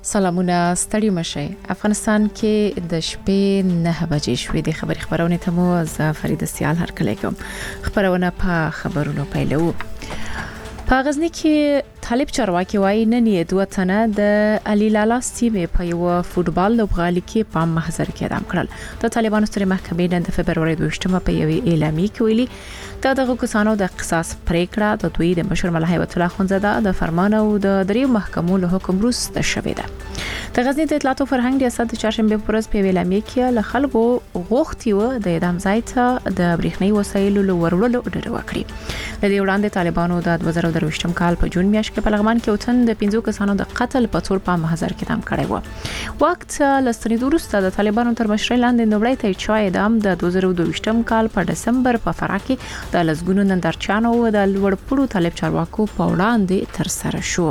سلامونه ستړي مشي. افغانستان کې د شپې 9 بجې شوې د خبرونه ته مو ز فرید سیال هر کله کوم خبرونه په خبرونو پیلو. په غزنی کې طالب چارواکي وایي نن یې دوه تنه د علي لالا سیمې په یو فوټبال لوبغالي کې په محضر کې اعدام کړل. د طالبانو سترې محکمې نن د فبرवरी 22 په یوې اعلامیه کې ویلي دا دغه کسانو د قصاص پریکړه د دوی د مشر ملا هیبت الله خونزاده د فرمان او د دریو محکمو له حکم وروسته شوې ده. د غزنی د اطلاعات او فرهنګ ریاست د چهارشنبه په ورځ په اعلامیه کې له خلکو غوښتي و د اعدام ځای ته د برېښنايي وسایلو لورولو ډډه وکړي. د دې وړاندې طالبانو د 2023 کال په جون میاشت کې په لغمان کې وتن د 15 کسانو د قتل په تور په محضر کې اعدام کړی و. وخت لستنې وروسته د طالبانو تر مشرۍ لاندې نوړی ته چا اعدام د 2022 کال په دسمبر په فراه کې د لزګونو نندارچانو او د لوړپوړو طالب چارواکو په وړاندې تر سره شو.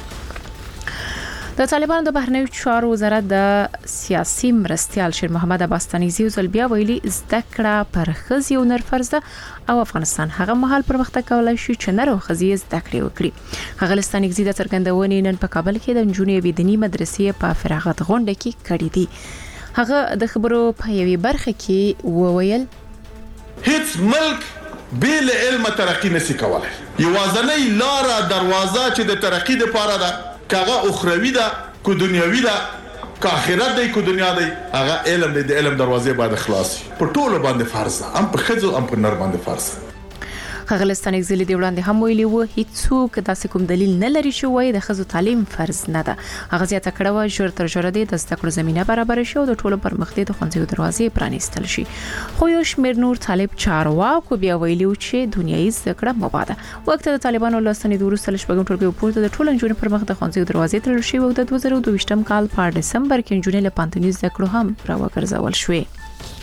د طالبانو د بهرنیو چارو وزارت د سیاسي مرستيال شیر محمد عباس تنیزی وزلبیا ویلي زده کړه پر خزي او نر فرض او افغانستان هغه مهال پرمختګ کولای شي چې نر او خزي زده کړې وکړي. هغه لستانګزي د څرګندونې نن په کابل کې د جنونی ویدنی مدرسې په فراغت غونډه کې کړې دي. هغه د خبرو په یوې برخه کې وویل هیڅ ملک بیل علم ترقی نسی کولای. یوازنۍ لار دروازه چې د ترقی لپاره ده کاغه اخروی ده کو دنیوي ده که آخرت دی کو دنیا دی هغه علم دی. د علم دروازې باید خلاصي په ټولو باندې فرض ده هم په خځو هم په نر باندې فرض ده. خغلستان اگزیلی دی وړاندې هم ویلي وو هیڅوک داسې کوم دلیل نه لري چې وایي د خزو تعلیم فرض نه ده. هغه زیاته کړه و ژر تر ژره د زده کړو زمينه برابر شي او د ټولو پرمختګ د خوندې دروازې پرانیستل شي. خو یو شمېر نور طالب چارواکو بیا ویلي چې دنیوي زده کړه مباده وخت د طالبانو لسنې د وروسته لشبګم ټولګي پورته د ټولو جون پرمختګ د خوندې دروازې تړل شي او د 2022 کال په دسمبر کې جون له پانتونی زده کړو هم راوګرځول شوې.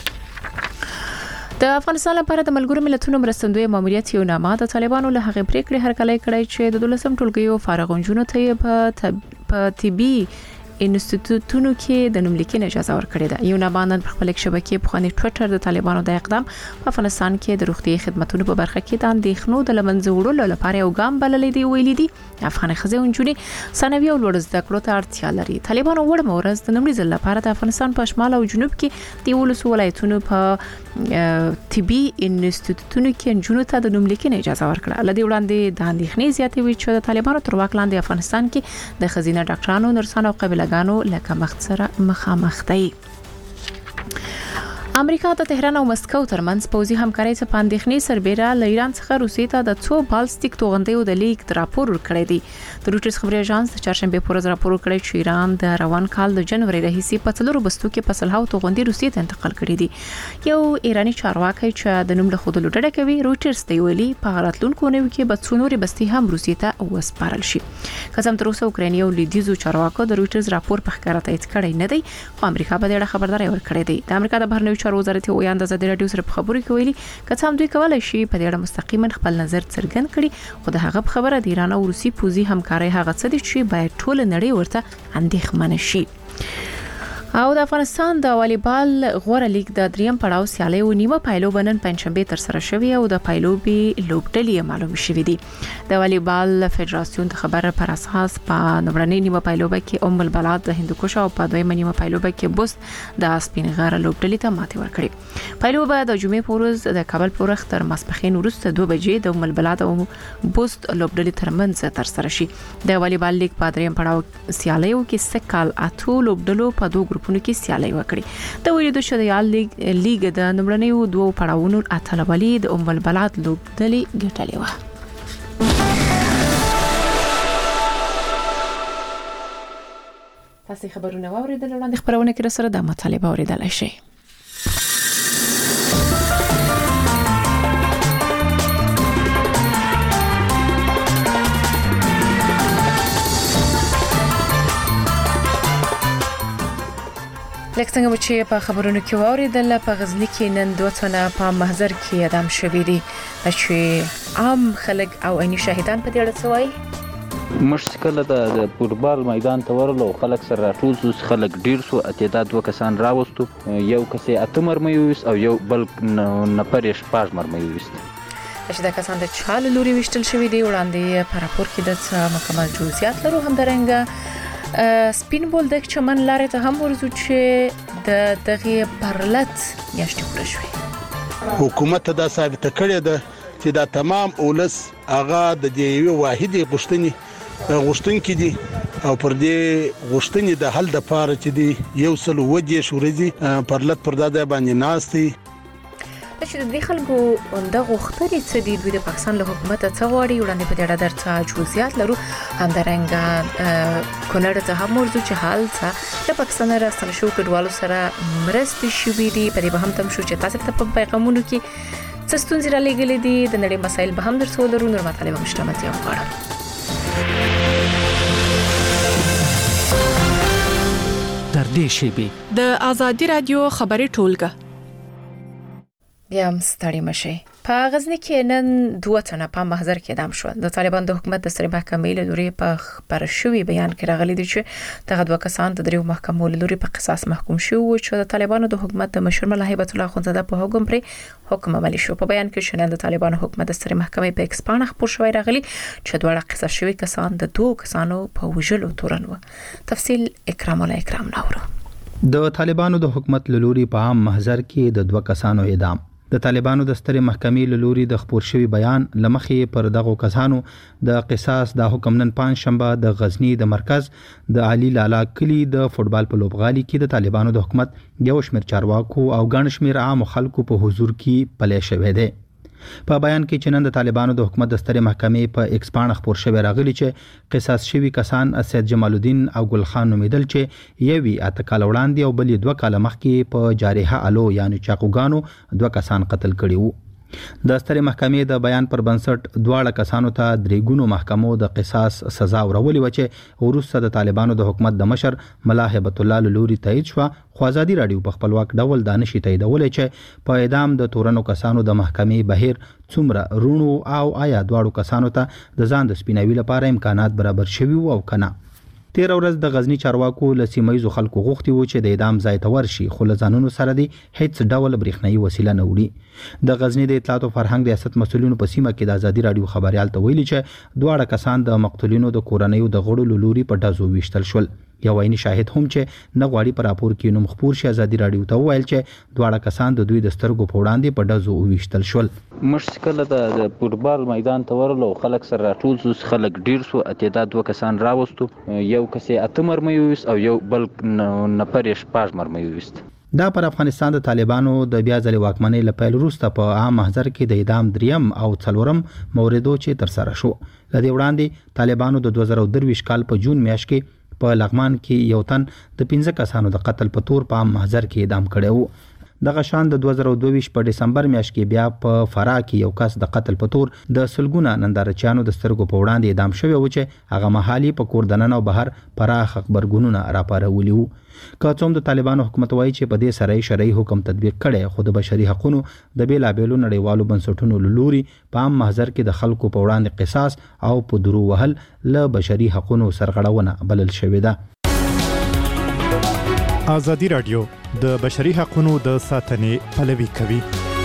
د افغانستان لپاره د ملګرو ملتونو مرستندوی ماموریت یو نامه د طالبانو له هغې پریکړې هرکلی کړی چې د 12 ټولګیو فارغونجونو ته په طبي انسټیټیوټونو کې د نوملیکنې اجازه ورکړې ده. یو نامه نن په خپل شبکې په خاني ټوئیټر د طالبانو د اقدام په افغانستان کې د روغتي خدماتو په برخه کې د اندېښنو د لمنځه وړلو لپاره یو ګام بللې دی ویلي دي. افغان خزونجونی ثانوي او لوړ زده کړو ته اړتیا لري. طالبانو وړ مورز د نومړي ځل لپاره د افغانستان په شمال او جنوب کې د ولسو ولایتونو په طبي انسټیټیوټونو کې جنونو ته د نوملیکنې اجازه ورکړه. لدی وړاندې د اندېښنې زیاتې وی چې د طالبانو تر واک لاندې افغانستان کې د خزینه ډاکټرانو نرسانو او قبيلهګانو لکه مخ سره مخامخ دي. امریکا د تهران او مسکو ترمنځ پوځي همکاري څخه پاندېخنې سربېره ل ایران څخه روسیې ته د 2 بالستیک توغندیو د لیک راپور ورکړی دی. د روټرز خبري اژانس د چهارشنبه په ورځ راپور ورکړی چې ایران د روان کال د جنوري راهیسې په څلورو بستو کې په سلهاو توغندي روسیې ته انتقال کړي دي. یو ایرانی چارواکي چې د نوم له خودلو ډډه کوي روټرز ته ویلي په راتلونکو نوي کې به څو نورې بستي هم روسیې ته وسپارل شي. قسم تر اوسه اوکراني او لیدیزو چارواکو د روټرز راپور په ښکاره تایید کړی نه دی خو امریکا په دې اړه خبرداري ورکړې ده. د امریکا د بهرنیو چارو وزارت او د ازادي رادیو سره په خبرو کې ویلي که هم دوی کولای شي په دې اړه مستقیما خپل نظر څرګند کړي خو د هغه په خبره د ایران او روسي پوځي همکاري هغه څه دي چې باید ټول نړۍ ورته اندېښمن شي. او د افغانستان د والیبال غوړه لیګ د دریم پړاو سیالي و نیمه پایلو بنن پنځشنبه تر سره شوی او د پایلوبي لوبډلې معلوم شوې دي. د والیبال فدراسیون د خبره پر اساس په نوړنۍ نیمه پایلوبه کې البلاد د هندوکش او په دویمه نیمه پایلوبه کې بوست د سپینغره لوبډلې ته ماتې ورکړې. پایلوبه د جمعې په ورځ د کابل په وخت تر ماسپښین وروسته 2 بجې د البلاد او بوست لوبډلې ترمنځ تر سره شي. د والیبال لیګ په دریم پړاو سیالي کې سکهال اټو لوبډلو په دوه ګروپونو کې سیالي وکړي. د ویلو د شریال لیګ د نمبرنیو دوه پړاوونو اتلولي د البلاد لوبډلې ګټلې و. تاسو خبرونه واوریدل وړاندې خبرونه کې سره د مطالبه اوریدل شي. لکه څنګه چې په خبرونو کې واوریدل په غزنی کې نن دوه تنه په محضر کې اعدام شوي دي چې عام خلک او عیني شاهدان په دې اړه څه وایي. مشکل د فوټبال میدان ته ورلو خلک سره راټول شو خلک ډیر سو اتعداد دوه کسان راوستو یو کسې اتمر مې او یو بل نفر یې شپږ مر مې وست. چې دا کسان د چاله لوري وشتل شوي دي وړاندې په راپور کې د مکمل جزئیات لرو هم درنګ سپین بولدک چمن لارې ته هم ورزو چې د دغه پرلت میاشتې پوره شوې. حکومت دا ثابت کړی ده چې دا تمام اولس هغه د دې واحدې غوښتنې دي او پر دې غوښتنې د حل د پاره چې دی یو سل ودی شورزي پرلت پر داده باندې ناشتي. چې د خلکو د غوښتنې څه دي دوی د پاکستان له حکومت څخه غواړي وړاندې په دې اړه درته جزئیات لرو. همدارنګه کونړ ته هم ورځو چې حال څه د پاکستان راستل شو کډوالو سره مرستې شوې دي. په دې به هم تم شو چې تاسو ته په پیغامونو کې څه ستونزې را لګلې دي د نړۍ مسایل به هم درته ولرو. نور مطالب مشتمل یو غواړم. در دې شیبې د آزادي رادیو خبري ټولګه بیا هم ستړي مشي. په غزنی کې نن 2 تنه په محضر کې اعدام شول. د طالبان د حکومت د سترې محکمې له لوري په خبر شوی بیان کې راغلي دي چې دغه 2 کسان د دریو محکمو له لوري په قصاص محکوم شوي و چې د طالبانو د حکومت د مشر ملا هیبت الله اخوندزاده په حکم پر حکم عملي شو. په بیان کې شنن د طالبانو حکومت د سترې محکمې په ایکس پاڼه خبر شوی راغلي چې دوه قصاص شوي کسان د 2 کسانو په وژلو تورن و. تفصیل اکرام ناورو. د طالبانو د حکومت له لوري په عام محضر کې د 2 کسانو اعدام. د طالبانو د سترې محکمې له لوري د خبر شوی بیان لمخې پر دغه کسانو د قصاص د حکم نن پنځ شنبه د غزنی د مرکز د علي لالا کلی د فوټبال په لوبغالي کې د طالبانو د حکومت یو شمېر چارواکو او ګڼ شمېر عام خلکو په حضور کې پلي شوې ده. په بیان کې چې نن د طالبانو د حکومت د سترې محکمې په ایکس پاڼه خبر شوی راغلی چې قصاص شوی کسان سید جمال الدین او ګل خان نومیدل چې یوی اتکال وړاندې او بل 2 کال مخکې په جارحه الو یعنی چاقوګانو 2 کسان قتل کړي وو. د سترې محکمې د بیان پر بنسټ 2 کسانو ته 3 ګونو محکمو د قصاص سزا ورولې و چې وروسته د طالبانو د حکومت د مشر ملا هیبت الله لوري تایید شو. خو آزادي رادیو په خپلواک ډول دانشي تاییدولې چې په اعدام د تورنو کسانو د محکمې بهیر څومره رونو او آیا 2 کسانو ته د ځان د سپیناوي لپاره امکانات برابر شوي او کنه. 13 ورځ د غزنی چارواکو له سیمایزو خلکو غوښتي وو چې د اعدام ځای ته ورشي خو له ځانونو سره دی هیڅ ډول برېښنايي وسیله نه وړي. د غزنی د اطلاعات او فرهنګ ریاست مسولینو په سیمه کې د آزادي رادیو خبريال ته ویلي چې 2 کسان د مقتولینو د کورنیو د غړو لوري په ډزو ویشتل شول. یو عیني شاهد هم چې نه غواړي پر راپور کې نوم خبر شي آزادي رادیو ته ویل چې 2 کسان د دوی د سترګو په وړاندې په ډزو ویشتل شول. مشکل د فوټبال میدان ته ورلو خلک سره راټول شو خلک ډیر سو اتیدا 2 کسان راوستو یو کسې اتمر مې او یو بل نفر شپږ مر مې دا پر افغانستان د طالبانو د بیا ځلې واکمنۍ لپاره وروسته په عام محضر کې د اعدام 3 او 4 موردو چې تر سره شو. لدې وړاندې طالبانو د 2023 کال په جون میاشت کې په لغمان کې یو تن د 15 کسانو د قتل په تور په عام محضر کې اعدام کړی وو. دغه شان د 2022 په دسمبر میاشت کې بیا په فراه کې یو کس د قتل په تور د سلګونه نندارچیانو د سترګو په وړاندې اعدام شوی و چې هغه محلي په کور دننه او بهر پراخ خبرګونونه راپارولي وو. که څوم د طالبانو حکومت وایي چې په دې شرعي حکم تطبیق کړي خو د بشري حقوقو د بیلابېلو نړیوالو بنسټونو لوري په عام محضر کې د خلکو په وړاندې قصاص او په درو وهل له بشري حقوقو سرغړونه بلل شوې ده. آزادي رادیو د بشري حقوقو د ساتنې پلوي کوي.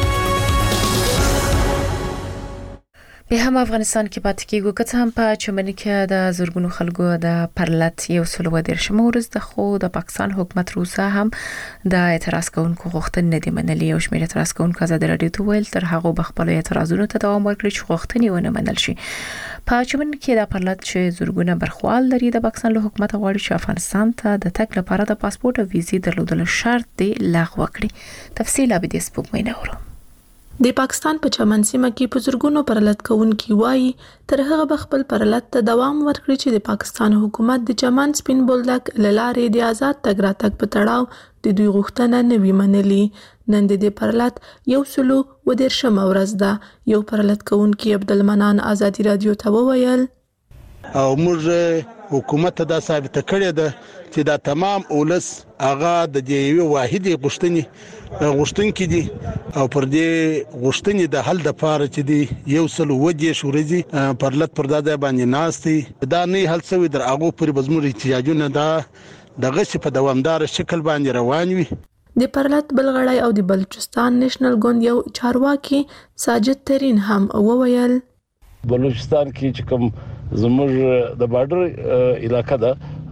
به هم افغانستان کې پاتې کېږو که څه هم په چمن کې د زورګونو خلکو د پرلت یو سلو ودرشم ورځ د خو د پاکستان حکومت روسا هم د اعتراض کوونکو غوښتنې نه دي منلې او شمېر اعتراض کوونکو آزادي رادیو ته ویل تر هغه بخپل اعتراضونو ته دوام ورکړي چې غوښتنې ونه منل شي. په چمن کې د پرلت چې زورګونه برخوال لري د پاکستان له حکومت غواړي چې افغانستان ته د تګ لپاره د پاسپورت او ویزې درلودل شرط دی لغوه کړي. تفصیل به د سپوږمۍ نورو. د پاکستان په چمن سیمه کې په زورګونو پرلت کوونکي وایي تر هغه بخپل پرلت ته دوام ورکړي چې د پاکستان حکومت د چمن سپین بولدک لارې د آزاد تګ راتګ په تړاو د دوی غوښتنه نه وی منلې. نن د پرلت یو سلو ودرشم ورځ ده. یو پرلت کوونکي عبدالمنان آزادي رادیو ته وویل او موږ حکومت دا ثابت کړی ده چې دا تمام اولس هغه د دې واحدې غوښتنې دي او پر دې غوښتنې د حل د پاره چې دی یو سل ودی شورزي پرلت پر داده باندې ناشتي دا نه حل څوی در هغه پر بزمور احتیاجونه دا دغه په دوامدار شکل باندې روان وي. د پرلت بلغړی او د بلوچستان نېشنل ګوند یو چارواکي ساجد ترين هم وویل بلوچستان کې چې کوم زموږ د بارډر علاقہ ده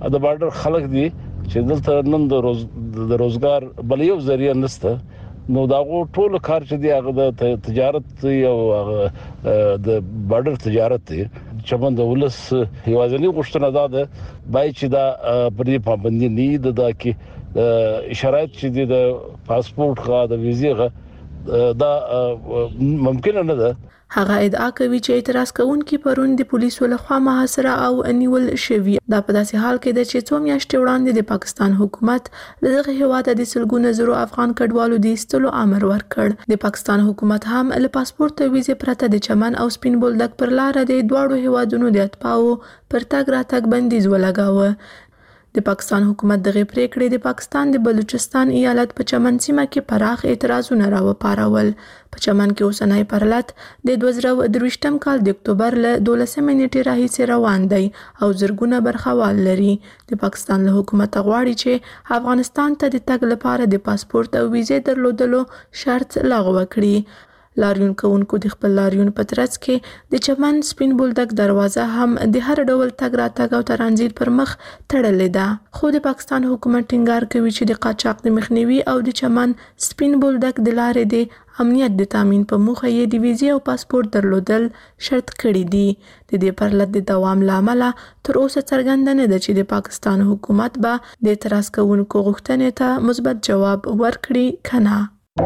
د بارډر خلک دي چې دلته نن د روزګار بل یو ذریعہ نشته نو داغه ټول کار چې دی هغه د تجارت او د بارډر تجارت دی چمن د ولس یوازنی غوښتنه ده بای چې دا پرې پابندي نه ده کې شرایط چې د پاسپورت غا د ویزې غا دا ممکن نه ده. هغه ادعا کوي چې اعتراض کوونکي پرون د پولیسو لخوا محاصره او نیول شوی. دا په داسې حال کې ده چې څو میاشتې وړاندې د پاکستان حکومت له دغه هیواده د سلګونو زرو افغان کډوالو د ایستلو امر ورکړ. د پاکستان حکومت هم له پاسپورت او ویزې پرته د چمن او سپین بولدک پر لار د دواړو هیوادونو د اتباعو پر تګ راتګ بندیز ولګاوه. د پاکستان حکومت دغه پریکړې د پاکستان د بلوچستان ایالت په چمن سیمه کې پراخ اعتراضونه راوپارول. په چمن کې اوسنۍ پرلط د 2023م کال د اکتوبر له 12 نیټې راهیسې روان دی او زرګونه برخوال لري. د پاکستان له حکومت غواړي چې افغانستان ته د تګ لپاره د پاسپورت او ویزې درلودلو شرط لغوه کړي. لاریون کوونکو د خپل لاریون په ترڅ کې د چمن سپین بولدک دروازه هم د هر ډول تګ راتګ او ترانزیت پر مخ تړلې ده. خو د پاکستان حکومت ټینګار کوي چې د قاچاق د مخنیوي او د چمن سپین بولدک د لارې د امنیت د تامین په موخه یې د ویزې او پاسپورت درلودل شرط کړي دي. د دې پرلط د دوام لامل تر اوسه څرګنده نه ده چې د پاکستان حکومت به د اعتراض کوونکو غوښتنې ته مثبت جواب ورکړي کنه.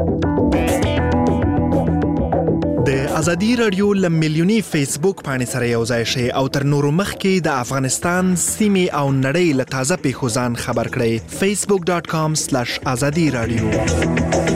د ازادي رادیو ل میلیونی فیسبوک باندې سره یو ځای شي او تر نورو مخکې د افغانستان سیمه او نړۍ له تازه پیښو ځان خبر کړئ. facebook.com/azadi radio.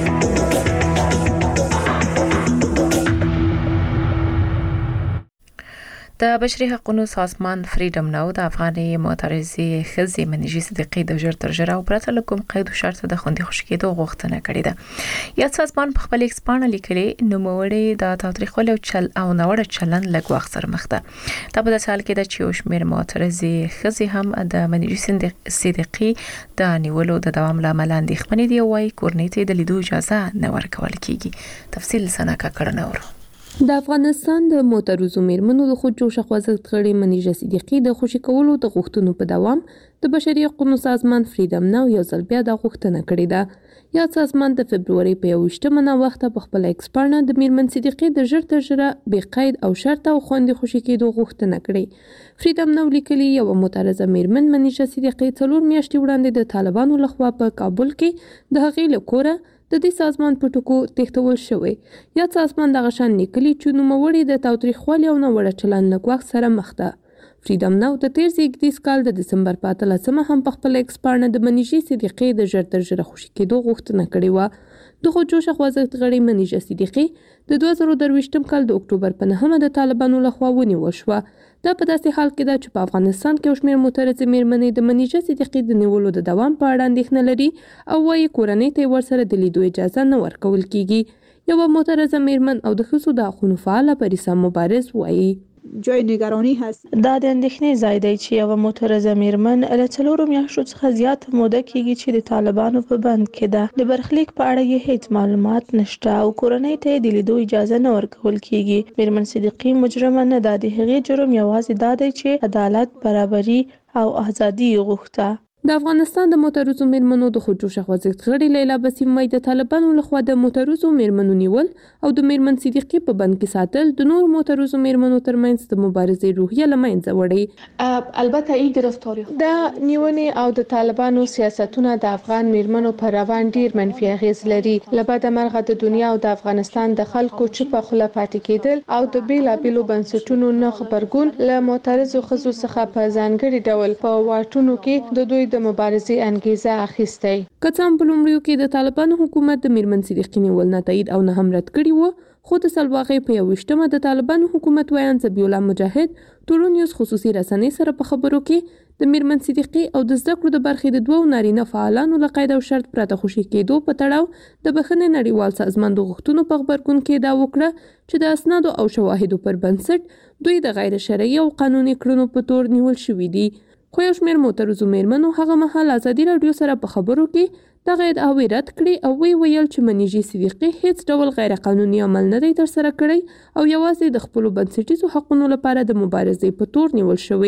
د بشري حقوقو سازمان فریډم ناو د افغاني معترضې خزي منیجي صدیقي د ژر تر ژره او پرته کوم قید او شرط د خوندي خوشکېدو غوښتنه کړې ده. یا سازمان په خپل ایکسپانه لیکلي نوموړي د تاریخي او نوړ چلن لږ وخت سره مخ ده. دا په داسې حال کې ده چې یو شمېر معترضې خزي هم د منیجي صدیقي د نیولو د دوام لامل اندېښمنې دي او وايي کورنۍ ته د لیدو اجازه نه ورکول کیږي. تفصیل سنکه کړنه ورو. د افغانستان د معترضو میرمنو د خود جوړ خوځښت غړي منیژه صدیقي د خوشي کولو د غوښتنو په دوام د بشري حقوقو سازمان فریډم ناو یو ځل بیا د غوښتنه کړې ده. یا سازمان د فبروري په 28مه وخت په خپل ایکسپرټ د میرمن صدیقي د ژر تر ژره بې قید او شرط او خوندي خوشي کېدو غوښتنه کړې. فریډم ناو لیکلي یو معترضه میرمن منیژه صدیقي 4 میاشتې وړاندې د طالبانو لخوا په کابل کې د هغې له کوره د دې سازمان په ټکو تښتول شوی. یا سازمان د غشن لیکلي چې نوموړي د تاوتریخوالي او نوړه چلن له ګواښ سره مخ ده. فریډم ناو د تیر زیږدیز کال د دسمبر په 13مه هم په خپل ایکسپرټ د منیژي صدیقي د ژر تر ژره خوشي کېدو غوښتنه کړې و. د خود جوړ خوځښت غړي منیژه صدیقي د 2023م کال د اکتوبر په 9مه د طالبانو لخوا ونیول شو. دا په داسې حال کې ده چې په افغانستان کې شمېر معترضې میرمنې د منیژه صدیقي د نیولو د دوام په اړه اندېښنه لري او وايي کورنۍ ته ورسره د لیدو اجازه نه ورکول کیږي. یو معترضه میرمن او د ښځو د حقوقو فعال پریسا مبارز وايي جای نگرانی هست. دا د اندېښنې ځای دی چې یو معترضه میرمن له 4 میاشتو څخه زیات موده کېږي چې د طالبانو په بند کې ده. د برخلیک په اړه یې هیڅ معلومات نشته او کورنۍ ته د لیدو اجازه نه ورکول کیږي. میرمن صدیقي مجرمه نه ده. د هغې جرم یوازې دا دی چې عدالت، برابري او ازادي غوښته. د افغانستان د معترضو میرمنو د خود جوړ خوځښت غړي لیلا بسیم وايي د طالبانو لخوا د معترضو میرمنو نیول او د میرمن صدیقي په بند کې ساتل د نور معترضو میرمنو ترمنځ د مبارزې روحیه له منځه وړي. البته این گرفتاری د نیونې او د طالبانو سیاستونه د افغان میرمنو پر روان ډیر منفي اغیز لري. لبد مرغه د دنیا او د افغانستان د خلکو چوپه خوله پاتې کېدل او د بیلابیلو بنسټونو نه خبرګون له معترضو ښځو څخه په ځانګړي ډول په واټونو کې د دوی د مبارزې انګیزه اخیستی. کڅام په لومړیو کې د طالبانو حکومت د میرمن صدیقي نیول نه تایید او نه هم رد کړي وو، خو د سلواغې په 28مه د طالبانو حکومت ویان ذبیح الله مجاهد ټولنیز خصوصي رسنۍ سره په خبرو کې د میرمن صدیقي او د زده کړو د برخې د 2 نارینه فعالانو له قید او شرط پرته خوشي کېدو په تړاو د بخښنې نړیوال سازمان د غوښتنو په خبرګون کې دا وکړه چې د اسنادو او شواهدو پر بنسټ دوی د غیر شرعي او قانوني کړنو په تور نیول شوي دي. خو یو شمېر معترضو میرمنو هغه مهال ازادي راډیو سره په خبرو کې دغه ادعاوې رد کړې او ویل چې منیژي صدیقي هیڅ ډول غیر قانوني عمل نه دی ترسره کړی او یوازې د خپلو بنسټیزو حقوقو لپاره د مبارزې په تور نیول شوی.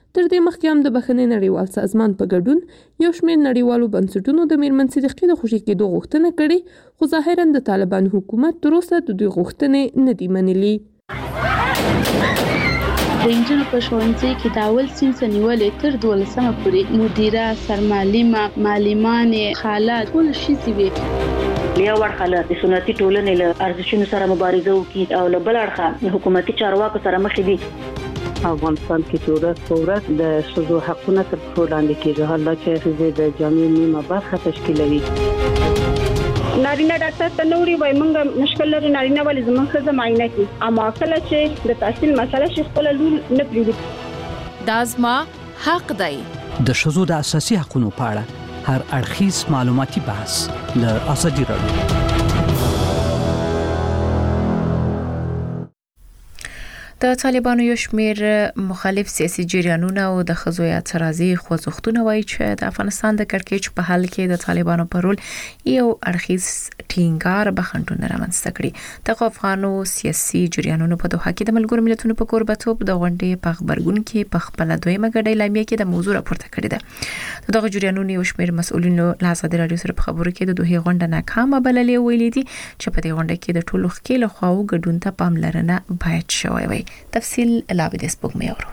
تر دې مخکې هم د بخښنې نړیوال سازمان په ګډون یو شمېر نړیوالو بنسټونو د میرمن صدیقې د خوشي کېدو غوښتنه کړې، خو ظاهراً د طالبانو حکومت تر اوسه د دوی غوښتنې نه دي منلي. د انجنونو په ښوونځي کې د اول صنف نیولې تر 12مه پورې مدیره، سرمعلمه، معلمانې، خاله ټول ښځې وي. یو اړخ له سنتي ټولنې له ارزښتونو سره مبارزه وکړي او له بل اړخه حکومتي چارواکو سره مخ دي. افغانستان کې چې ورځ په ورځ د ښځو حقونه تر پښو لاندې کېږي، حالا چې ښځې د جامعې نیمه برخه تشکیلوي. نارینه ډاکټر ته نوري وای مونږ مشکل لري، نارینه ولې زموږ ښځه معاینه کوي، اما کله چې د تحصیل مسله شي خپل لور نه پریږدي. دا زما حق دی. د ښځو د اساسي حقوقو په اړه هر اړخیز معلوماتي بحث له ازادي راډیو. د طالبانو یو شمېر مخالف سیاسي جریانونه او د ښځو اعتراضي خوځښتونه وایي چې د افغانستان د کړکېچ په حل کې د طالبانو پر رول یو اړخیز ټینګار به خنډونه رامنځته کړي. دغه افغانو سیاسي جریانونو په دوحه کې د ملګرو ملتونو په کوربتوب د غونډې په خبرګون کې په خپل دویمه ګډه اعلامیه کې د موضوع راپورته کړې ده. دغه جریانونو یو شمېر مسؤلینو له ازادي راډیو سره په خبرو کې د دوه غونډه ناکامه بللې ویلي دي چې په دې غونډه کې د ټولو ښکېلو خواو ګډون ته پاملرنه باید شوی وي. تفصیل لاوی د سپوږمۍ اورو.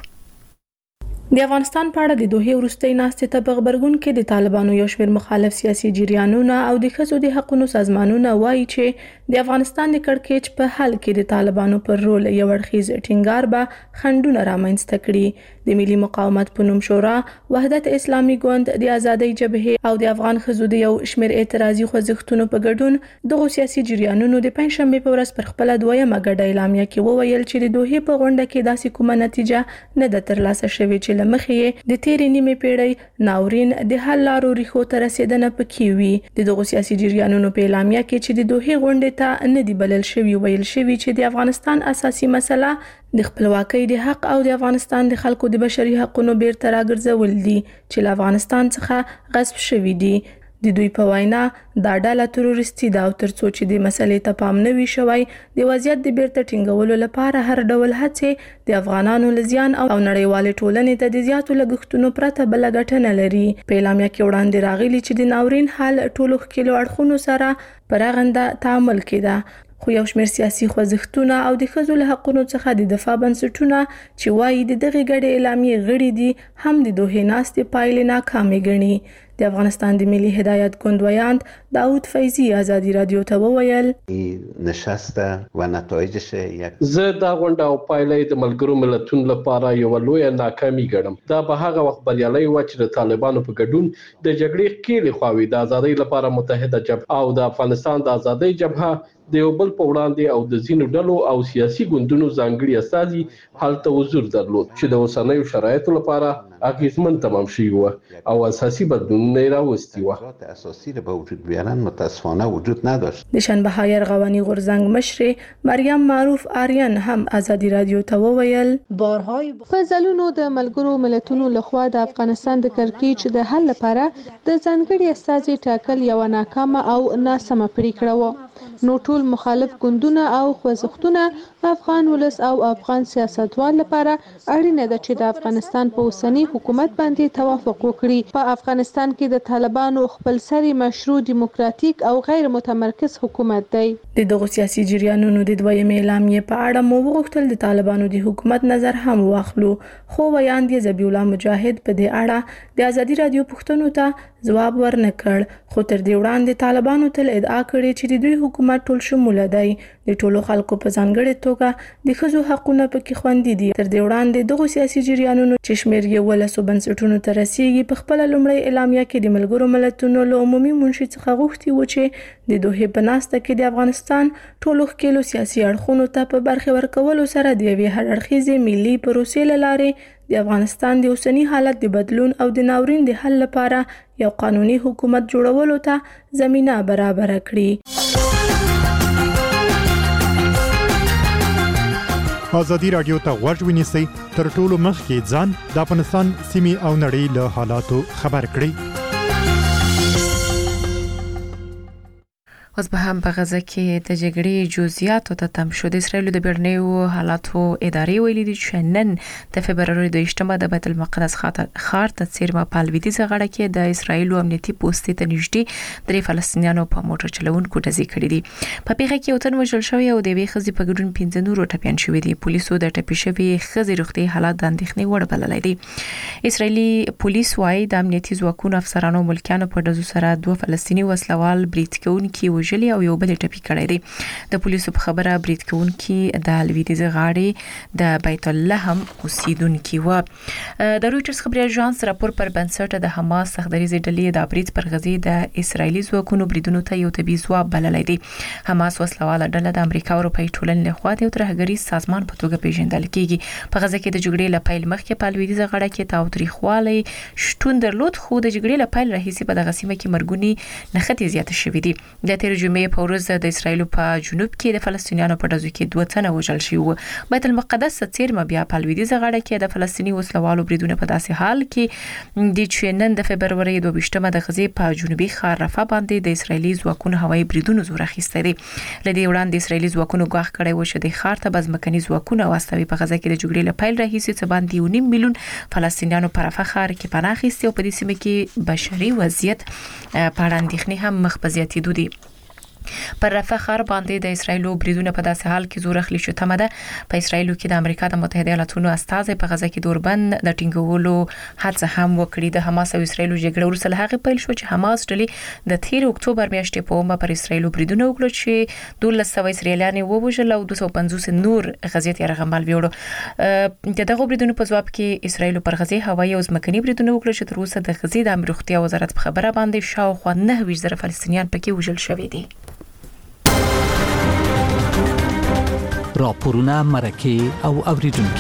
د افغانستان په اړه د دوه وروستۍ ناستې ته په خبرګون کې د طالبانو یو شمېر مخالف سیاسي جریانونه او د ښځو د حقوقو سازمانونه وایي چې د افغانستان د کړکېچ په حل کې د طالبانو پر رول یو اړخیز ټینګار به خنډونه رامنځته کړي. د ملي مقاومت په نوم شورا، وحدت اسلامي ګوند، د ازادۍ جبهې او د افغان ښځو د یو شمېر اعتراضي خوځښتونو په ګډون دغه سیاسي جریانونو د پنځشنبه په ورځ پر خپل دویمه ګډه اعلامیه کې وویل چې د دوه په غونډه کې داسې کومه نتیجه نه ده ترلاسه شوې چې لمخې د تیرې نیمې پیړۍ ناورین د حل لارو ریښو ته رسیدنه پکې وي. دغه سیاسي جریانونو په اعلامیه کې چې د دوه غونډې ته نه دی بلل شوی ویل شوی چې د افغانستان اساسي مسله د خپلواکۍ د حق او د افغانستان د خلکو د بشري حقوقو بیرته راګرځول دي چې له افغانستان څخه غصب شوی دي. د دوی په وینا دا ډله تروریستي ده او ترڅو چې د مسلې ته پام نه وي شوی د وضعیت د بیرته ټینګولو لپاره هر ډول هڅې د افغانانو لزیان او نړیوال ټولنې ته د زیاتو لګښتونو پرته بل ګټه نه لري. په اعلامیه کې وړاندې راغلي چې د ناورین حل ټولو ښکېلو اړخونو سره پرغنده تعامل کېده، خو یو شمېر سیاسي خوځښتونه او د ښځو له حقوقو څخه د دفاع بنسټونه چې وایي د دغه ګډې اعلامیې غړي دي هم د دوه ناستې پایلې ناکامې ګڼي. د افغانستان د ملي هدایت ګوند ویاند داود فیضی ازادي رادیو ته وویل نشسته و نتایجش یک زه دا غونډه او پایلې د ملګرو ملتونو لپاره یو لوی ناکامي ګڼم. دا به هغه وخت بریالي و چې د طالبانو په ګډون د جګړې ښکېلې خواوې د ازادۍ لپاره متحده جبهه او د افغانستان د ازادۍ جبهه د یو بل په وړاندې او د ځینو ډلو او سیاسي ګوندونو ځانګړي استازي هلته حضور درلود چې د اوسنیو شرایطو لپاره اغیزمن تمام شوی و او اساسي بدلونونه راوستي و. اساسي به وجود بیارن متاسفانه وجود نداشت. د شنبه غوانی غورزنګ مشر مریم معروف آریان هم ازادي رادیو ته وویل بارهای فزلونو د ملګرو ملتونو لخوا د افغانستان د کړکېچ د حل لپاره د ځانګړي استازي ټاکل یو ناکامه او ناسمه پریکړه و. نو ټول مخالف ګوندونه او خوځښتونه افغان ولس او افغان سیاستوال لپاره اړینه ده چې د افغانستان په اوسنی حکومت باندې توافق وکړي. په افغانستان کې د طالبانو خپلسري مشروع دیموکراتیک او غیر متمرکز حکومت دی. د دغه سیاسي جریانونو د دویمې اعلامیې په اړه مو وغوښتل د طالبانو د حکومت نظر هم واخلو، خو ویاند ذبیح الله مجاهد په دې اړه د ازادي رادیو پوښتنو ته ځواب ورنکړ. خو تر دې وړاندې طالبانو تل ادعا کړې چې د دوی حکومت ټول شموله دی، د ټولو خلکو په ځانګړې توګه د ښځو حقونه پکې خوندي دي. تر دې وړاندې دغه سیاسي جریانونو چې شمېر یې 12 بنسټونو ته رسیږي په خپل لومړی اعلامیه کې د ملګرو ملتونو له عمومي منشي څخه غوښتي و چې د دوه په ناسته کې د افغانستان ټولو ښکېلو سیاسي اړخونو ته په برخه ورکولو سره د یوې هر اړخیزې ملي پروسې له لارې د افغانستان د اوسنی حالت د بدلون او د ناورین د حل لپاره یو قانوني حکومت جوړولو ته زمینه برابر کړي. ازادي راډیو ته غوږ ونیسئ، تر ټولو مخکې ځان د افغانستان سیمې او نړۍ له حالاتو خبر کړئ. اوس به هم په غزه کې د جګړې جزئیات ته تم شو. د اسرایل د بیرنیو حالاتو ادارې ویلي دي چې نن د فبرवरी 28 د بیت المقدس ښار ته څیرمه په لویدیځه غاړه کې د اسرایل امنیتي پوسټ ته نږدې درې فلسطینیانو په موټر چلونکو ډزې کړې دي. په پیښه کې وطن وژل شوی او د وی خزي په ګډون 15 نور ټپيان شوی دي. پولیسو د ټپي شوی خزي روغتي حالات د اندېښنې وړ بللای دي. اسرایلی پولیس وايي د امنیتي ځواکونو افسرانو ملکانو په ډزو سره دوه فلسطینی وسلوال بریټ کوونکي وژلي او یو بل ټپي کړی دی. د پولیسو په خبره بریټ کوونکي د لویدیځه غاړې د بیت اللحم اوسیدونکي و. د رویټرز خبري اژانس راپور پر بنسټ د حماس سخدریزي ډلې د بریټ پر غزي د اسرایلی ځواکونو بریدونو ته یو طبي ځواب بللی دی. حماس وسلواله ډله د امریکا او اروپای ټولنې له خوا د ترهګری سازمان په توګه پیژندل کیږي. په غزه کې د جګړې لپاره مخکې په لویدیځه غاړه کې تاوتریخوالی شتون درلود، خو د جګړې لپاره راهیسي په دغه سیمه کې مرګونی نښتې زیات شوې دي. د تیر جمعې په ورځ د اسرایل په جنوب کې د فلسطینیانو په ډزو کې 2 تنه وژل شوي وو. بیت المقدس څیرمه بیا په لویدیځه غاړه کې د فلسطینی وسلوالو بریدونه په داسې حال کې د چینن د فبرवरी 22 د غزې په جنوبي ښار رفح باندې د اسرایلی ځواکونو هوایي بریدونه زور اخیسته دي. لدې وړاندې اسرایلی ځواکونو ګواښ کړی و چې د ښار ته بزمکني ځواکونه واستوي. په غزه کې د جګړې لپاره راهیسي څه باندې 1.5 میلیون فلسطینیانو په رفح ښار کې پناه اخیستي او په دې سیمه کې بشري وضعیت په اړه اندېښنې هم مخ په زیاتېدو دي. پر رفح ښار باندې د اسرایلو بریدونه په داسې حال کې زور اخلي چې تمه ده په اسرایلو کې د امریکا د متحده ایالاتونو استازي په غزه کې دوربند د ټینګولو هڅه هم وکړي. د حماس او اسرایلو جګړه وروسته له هغه پیل شو چې حماس ډلې د 13 اکتوبر میاشتې په اومه پر اسرایلو بریدونه وکړل چې 1200 اسرایلیان ووژل او 250 نور غزې یرغمل ویوړو. دغه بریدونو په ځواب کې اسرایلو پر غزې هوایي او ځمکني بریدونه وکړل چې تر اوسه د غزې د امنیتي روغتیا وزارت په خبره باندې شاوخوا 9,000 فلسطینیان پکې وژل شوي دي. راپورونه مرکه او اوریدونکو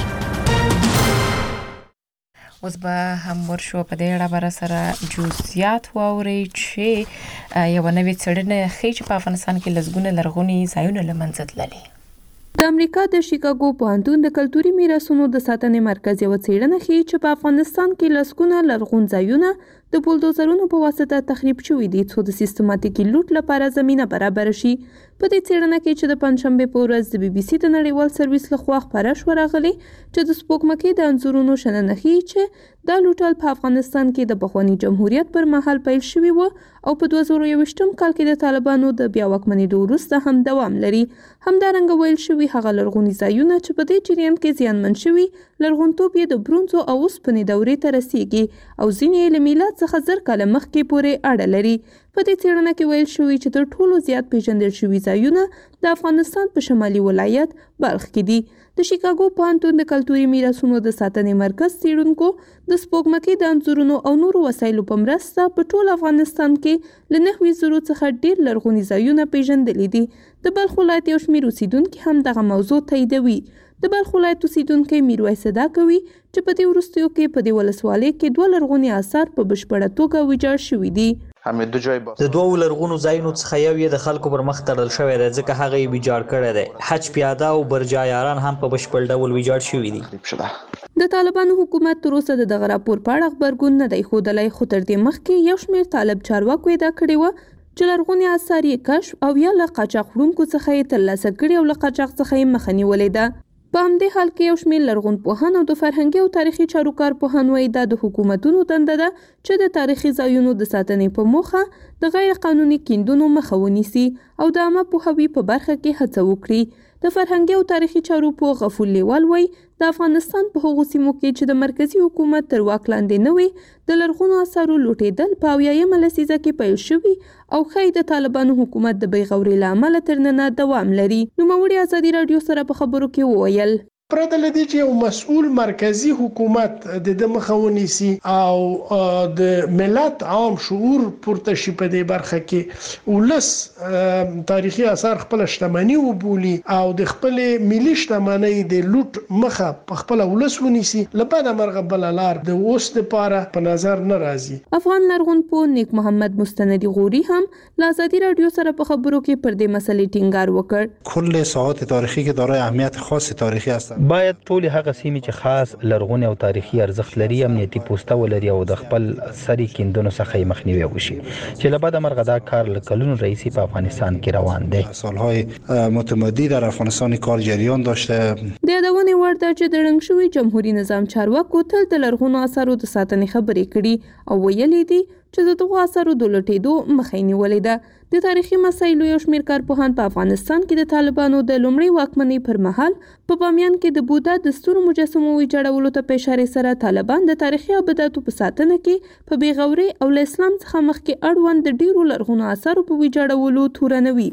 اوس به هم ورشو په دې اړه بر سره جزئیات واوري چې یو نوې څېړنه ښیي چې په افغانستان کې لږونه لرغونی ځایونه لمنځه تللي. د امریکا د شیکاګو پوهنتون د کلتوري میراثونو د ساتنې مرکز یو څېړنه ښیي چې په افغانستان کې لسګونه لرغون ځایونه د بولدوزرونو په واسطه تخریب شوي دي څو د سیستماتیکي لوټ لپاره زمينه برابر شي. په دې څېړنه کې چې د پنځشنبه په ورځ د BBC د نړیوال سرویس لخوا خبره شوه راغلي چې د سپوږمکۍ د انځورونو شننه ښیي چې دا لوټل په افغانستان کې د پخواني جمهوریت پر مهال پیل شوی و او په 2021 کال کې د طالبانو د بیا واکمنېدو وروسته هم دوام لري. همدارنګه ویل شوی هغه لرغوني ځایونه چې په دې جریان کې زیانمن شوي لرغونتوب یې د برونزو او اوسپنې دورې ته رسیږي او ځینې له میلاد څخه زر کاله مخکې پورې اړه لري. په دې څېړنه کې ویل شوی چې تر ټولو زیات پیژندل شوي ځایونه د افغانستان په شمالي ولایت بلخ کې دي. د شیکاګو پوهنتون د کلتوري میراثونو د ساتنې مرکز څېړونکو د سپوږمکۍ د انځورونو او نورو وسایلو په مرسته په ټول افغانستان کې له 9,000 څخه ډېر لرغوني ځایونه پیژندلي دي. د بلخ ولایت یو شمېر اوسیدونکي هم دغه موضوع تاییدوي. د بلخ ولایت اوسیدونکی میرویس صدا کوي چې په دې وروستیو کې په دې ولسوالۍ کې 2 لرغوني آثار په بشپړه توګه ویجاړ شوي دي. د دوو لرغونو ځایونو څخه یو یې د خلکو پر مخ تړل شوی دی ځکه هغه یې ویجاړ کړی دی. حج پیاده او برجایاران هم په بشپړ ډول ویجاړ شوي دي. د طالبانو حکومت تر اوسه دغه راپور په اړه خبرګون نه دی ښودلی، خو تر دې مخکې یو شمېر طالب چارواکو ادعا کړې وه چې لرغوني آثار یې کشف او یا له قاچاق وړونکو څخه یې ترلاسه کړي او له قاچاق څخه یې مخه نیولې ده. په همدې حال کې یو شمېر لرغون پوهان او د فرهنګي او تاریخي چارو کار پوهان وایي دا د حکومتونو دنده ده چې د تاریخي ځایونو د ساتنې په موخه د غیر قانوني کیندونو مخه ونیسي او د عامه پوهاوي په برخه کې هڅه وکړي. د فرهنګي او تاریخي چارو پوه غفور لیوال وایي د افغانستان په هغو سیمو کې چې د مرکزي حکومت تر واک لاندې نه وي د لرغونو آثارو لوټېدل په 80مه لسیزه کې پیل شوي او ښایي د طالبانو حکومت د بیغورۍ له امله تر ننه دوام لري. نوموړي ازادي راډیو سره په خبرو کې وویل پرته له دې چې یو مسؤل مرکزی حکومت د مخه ونیسي او د ملت عام شعور پورته شي په دې برخه کې ولس تاریخي آثار خپل شتمنۍ وبولي او د خپل ملي شتمنۍ د لوټ مخه په خپل ولس ونیسي لپاره مرغه بل لار د اوس لپاره په نظر نه راځي. افغان لرغون پوه نیک محمد مستندی غوري هم له ازادي راډیو سره په خبرو کې پر دې مسلې ټینګار وکړ. کل ساحات تاریخی که دارای اهمیت خاص تاریخی هستند باید ټول هغه سیمې چې خاص لرغونی او تاریخي ارزښت لري امنیتي پوسټه ولري او د خپل سری کیندونو څخه مخنیوي وشي چې له بده مرغه دا کار له کلونو رئیسی په افغانستان کې روان دی. سالهای متمدی در افغانستان کار جریان داشته. د یادونې وړ ده چې د ړنګ شوي جمهوریت نظام چارواکو تل د لرغونو اثارو د ساتنې خبرې کړي او ویلي دي چې د دغو اثارو د لوټېدو مخه یې نیولې ده. د تاریخي مسایلو یو شمېر کارپوهان په افغانستان کې د طالبانو د لومړۍ واکمنۍ پر مهال په بامیان کې د بودا د ستورو مجسمو ویجاړولو ته په اشارې سره طالبان د تاریخي ابداتو په ساتنه کې په بېغورۍ او له اسلام څخه مخکې اړوند د ډیرو لرغونو اثارو په ویجاړولو تورنوي.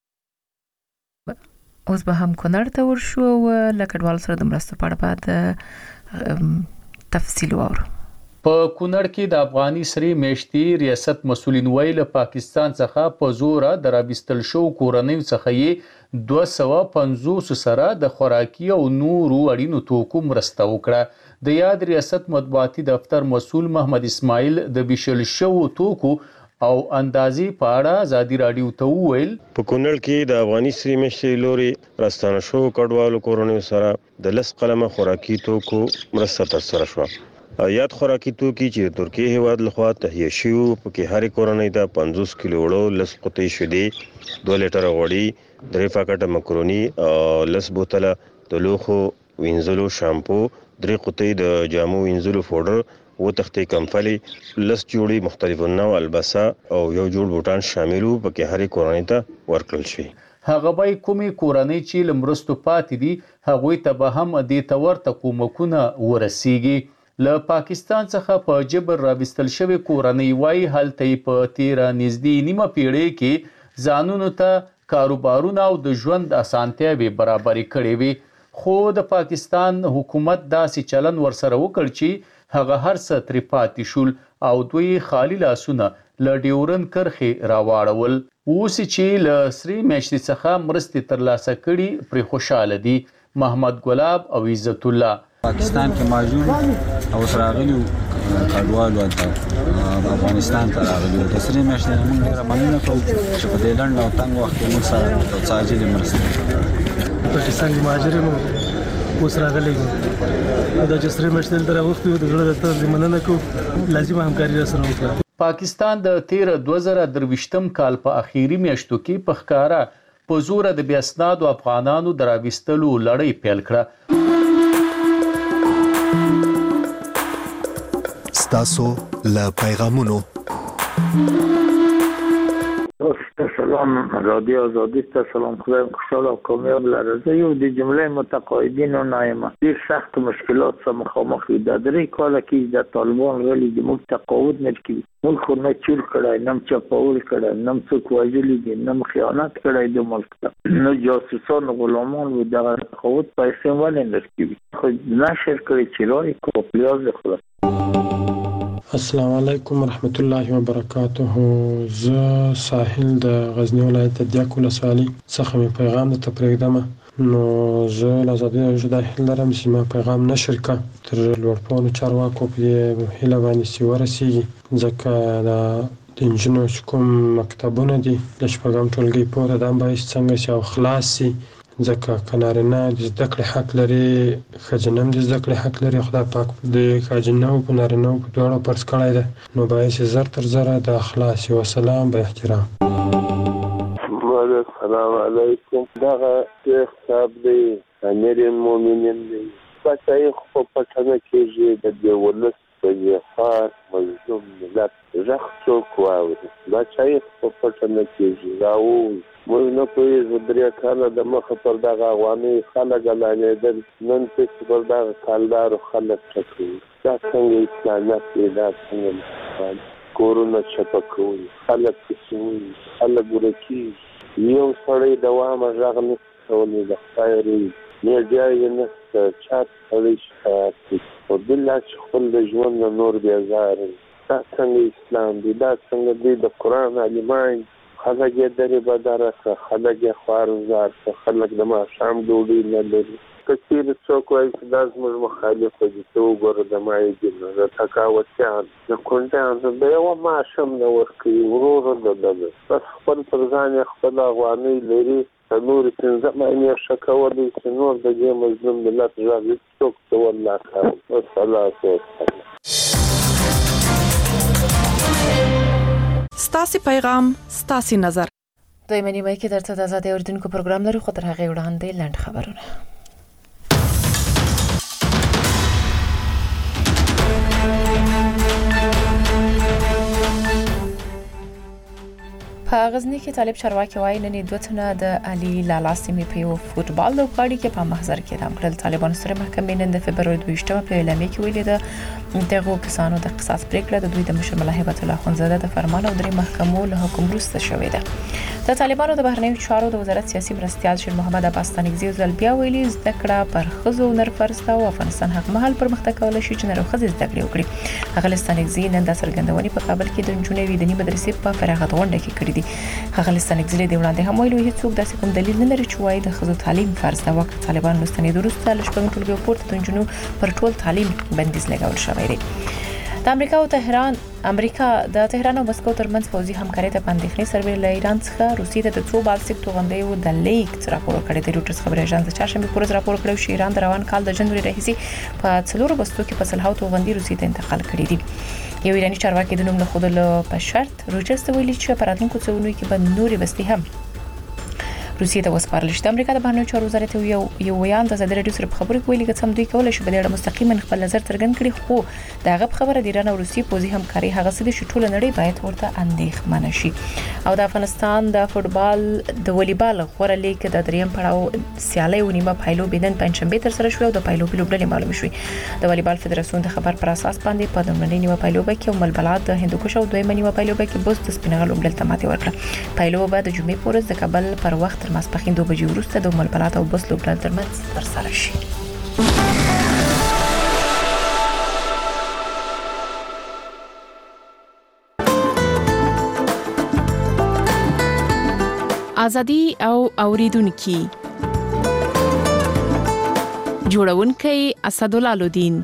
اوس به هم کونړ ته ورشو او له کډوالو سره د مرستو په اړه بعد تفصیل واورو. په کونړ کې د افغاني سری میشتي ریاست مسولین ویل پاکستان څخه په زوره د رابستل شو کورنۍ څخه یې 250 سره د خوراکي او نورو اړینو توکو مرسته وکړه. د یاد ریاست مطبوعاتي دفتر مسول محمد اسماعیل د بشل شو توکو او اندازې په اړه ازادي رادیو ته وویل په کونړ کې د افغاني سری میشتي لوري راستانه شو کډوالو کورنۍ سره د 10 قلمه خوراکي توکو مرسته ترسره شوه. یاد خوراکي توکي چې ترکیه هیواد لخوا تهیه شوي پکې هرې کورنۍ ته 50 کیلو وړو 10 قطۍ شیدې 2 لیټره غوړي 3 پاکټه مکروني او 10 بوتله د لوښو وینځلو شامپو 3 قطۍ د جامو وینځلو پاوډر و تختې کمفلي 10 جوړي مختلفو نوع البسه او یو جوړ بوټان شاملو پکې هرې کورنۍ ته ورکړل شوي. هغه به کومې کورنۍ چې لمرستو پاتې دي هغوی ته به هم د تورته کومکونه ورسیږي. له پاکستان څخه په جبر رابستل شوی کورنۍ وای هلته په 13 نږدې نیمه پیړۍ کې ځانونو ته کاروبارونه او د ژوند اسانتیاوې برابرې کړې وي، خو د پاکستان حکومت داسې چلن ورسره وکړ چې هغه هر څه ترې پاتې شول او دوی خالی لاسونه له ډیورن کرښې راواړول. اوس چې له سری میشتي څخه مرستې ترلاسه کړي پرې خوشاله دي. محمد ګلاب او عزت الله پاکستان کې ماجون او سراغلیو کډوالو ته افغانستان ته راغلي د سری میشتي موږ ډیره مننه کوو چې په دې لنډ او تنګ وخت کې موږ سره تعجیل مرسته پاکستان کې مهاجرینو اوس راغلي دا چې سری میشتي ته راوستي د زړه ته مننه کوو لازم همکاري سره وکړو. پاکستان د 2023 کال په اخیری میاشتو کې په ښکارا په زور د بیا اسنادو افغانانو دراوستلو لړۍ پیل کړه. ستاسو له پیغامونو سلام رادیو آزادی سلام خدایم خوشحال و کامیاب لرزه یو د جمله متقاعدین و نایمه دیر سخت مشکلات سا مخامخی در 3 کاله کې د طالبان غلی د موږ تقاعد نکړي ملک خو نه چور کړای نم چپاول کړای نم څوک وژلی دي نم خیانت کړای د ملک ته نو جاسوسان غلامان و دغه تقاعد پیسې ولې نکړي خو نشر کړی چې راي کو پلیاز خلاص. السلام علیکم ورحمت الله وبرکاته. زه ساحل د غزنی ولایت د دیاک ولسوالۍ څخه مې پیغام ته پرېږدم نو زه له آزادي رادیو د هیله لرم چې ما پیغام نشر کړه تر لوړپوړو چارواکو په هیله باندې چې ورسیږي ځکه د انجونو چې کوم مکتبونه دي د شپږم ټولګي پورې دا باید څنګه چې او خلاص شي ځکه که نارینه د زده کړې حق لري ښځینه هم د زده کړې حق لري. خدای پاک د ښځینه او په نارینه په دواړو فرض کړی دی نو باید چې زر تر زره د خلاص شي. وسلام به احترام. السلام علیکم. دغه شیخ صاحب دی امیر المؤمنین دی بچای خو په څنګه کېږي د دې ولس په جهاد مظلوم ملت ژغ څوک واوري بچای خو په څنګه کېږي راو موږ نه پوهېږو 3 کاله د مخه پر دغه افغاني خلک اعلانېدل نن پسې پر دغه کالدارو خلک ټکوي دا څنګه اسلامیت دی دا څنګه کورونه چپه کوي خلک پسې وایي خلک ورکېږي یو سړی دوامه غږ نشي کولی د خدای روی میډیا یې نشته چا سړی شکایت کوي خو بالله چې خپل د ژوند نه نور بېزاره دا څنګه اسلام دی دا څنګه دی د قرآن عالمان خلک یې درې بدره کړه خلک یې خوارزار کړه خلک د ماښام ډوډۍ نه لري که چېرې څوک وایي چې دا زموږ مخالفه دي ته وګوره د مایدینو د تکاوتیان د کونډیانو د یوه معاش هم نه ورکوي ورو ورو د بس خپل پر ځان یې خپله افغانۍ لري نور 15 معنی شکول چې نور د دې مظلوم ملت ژغ څوک ته والله خیر والصلاه ستاسي پیغام ستاسي نظر دوی منی وای کې درته د آزادۍ اردوونکو پروګرام لري خو تر هغه وړاندې لنډ خبرونه په غزنی کې طالب چارواکي وایي نن دوه تنه د علي لالا سیمې په یو فوټبال لوبغاړي کې په محضر کې اعدام کړل. طالبان سره محکمې نن د فبرवरी 22 په اعلامیه کې ویلي ده دغه کسانو د قصاص پریکړه د دوی د مشر ملا هیبت الله خونزاده د فرمان او درې محکمو له حکم وروسته شوې ده. د طالبانو د بهرنیو چارو د وزارت سیاسي مرستیال شیر محمد عباس ستانکزی ځل بیا ویلي زده کړه پر ښځو نر فرض ده او افغانستان حق مهال پرمختګ کولای شي چې نر ښځې زده کړې وکړي. هغه ستانکزی نن د څرګندونې په کابل کې د نجونې ویدنی مدرسې په فراغت غونډه کې کړې دي. هغه ستانکزی د وړاندې هم ویلي هیڅ څوک داسې کوم دلیل نه لري چې وایي د ښځو تعلیم فرض ده. وخت طالبان لستنې وروسته له شپږ ټولګیو پورته د نجونو پر ټول تعلیم بندیز لګول شوی دی. د امریکا د تهران او مسکو ترمنځ پوځي همکاري ته اندېښنې سربېره له ایران څخه روسیې ته د څو بالستیک توغندیو د لیک راپور کړی دی. روټرز خبري اژانس د چهارشنبه په ورځ راپور کړی چې ایران د روان کال د جنوري راهیسې په 4 بستو کې په سلهاو توغندي روسیې ته انتقال کړي دي. یو ایرانی چارواکي د نوم له خودلو په شرط روټرز ته ویلي چې په راتلونکو څو ورځو کې به نورې بستي هم روسیې ته وسپارل شي. د امریکا د بهرنیو چارو وزارت یو ویان د ازادي رادیو سره په خبرو کې ویلي چې هم دوی کولای شي په دې اړه مستقیما خپل نظر څرګند کړي، خو دغه خبره د ایران او روسیې پوځي همکاري هغه څه چې ټول نړۍ باید ورته اندېښمنه شي. او د افغانستان د فوټبال د والیبال غوړه لیګ د دریم پړاو سیالي ونیمه پایلو بدن پنځشنبه تر سره شو او د پایلو لوبډلې معلوم شوې. د والیبال فدراسیون د خبر پر اساس باندې په لومړنۍ نیمه پایلو کې ملبلات د هندوکش او دویمه نیمه پایلو کې بوست سپینغل لوبډل ته ماتې ورکړه. پایلو به د جمعې په ورځ د کابل پر وخت تر ماسپښین 2 بجې وروسته د ملبلات او بوست لوبډل ترمنځ ترسره شي. ازادي او اوریدونکو جوړونکي اسدالله لودین.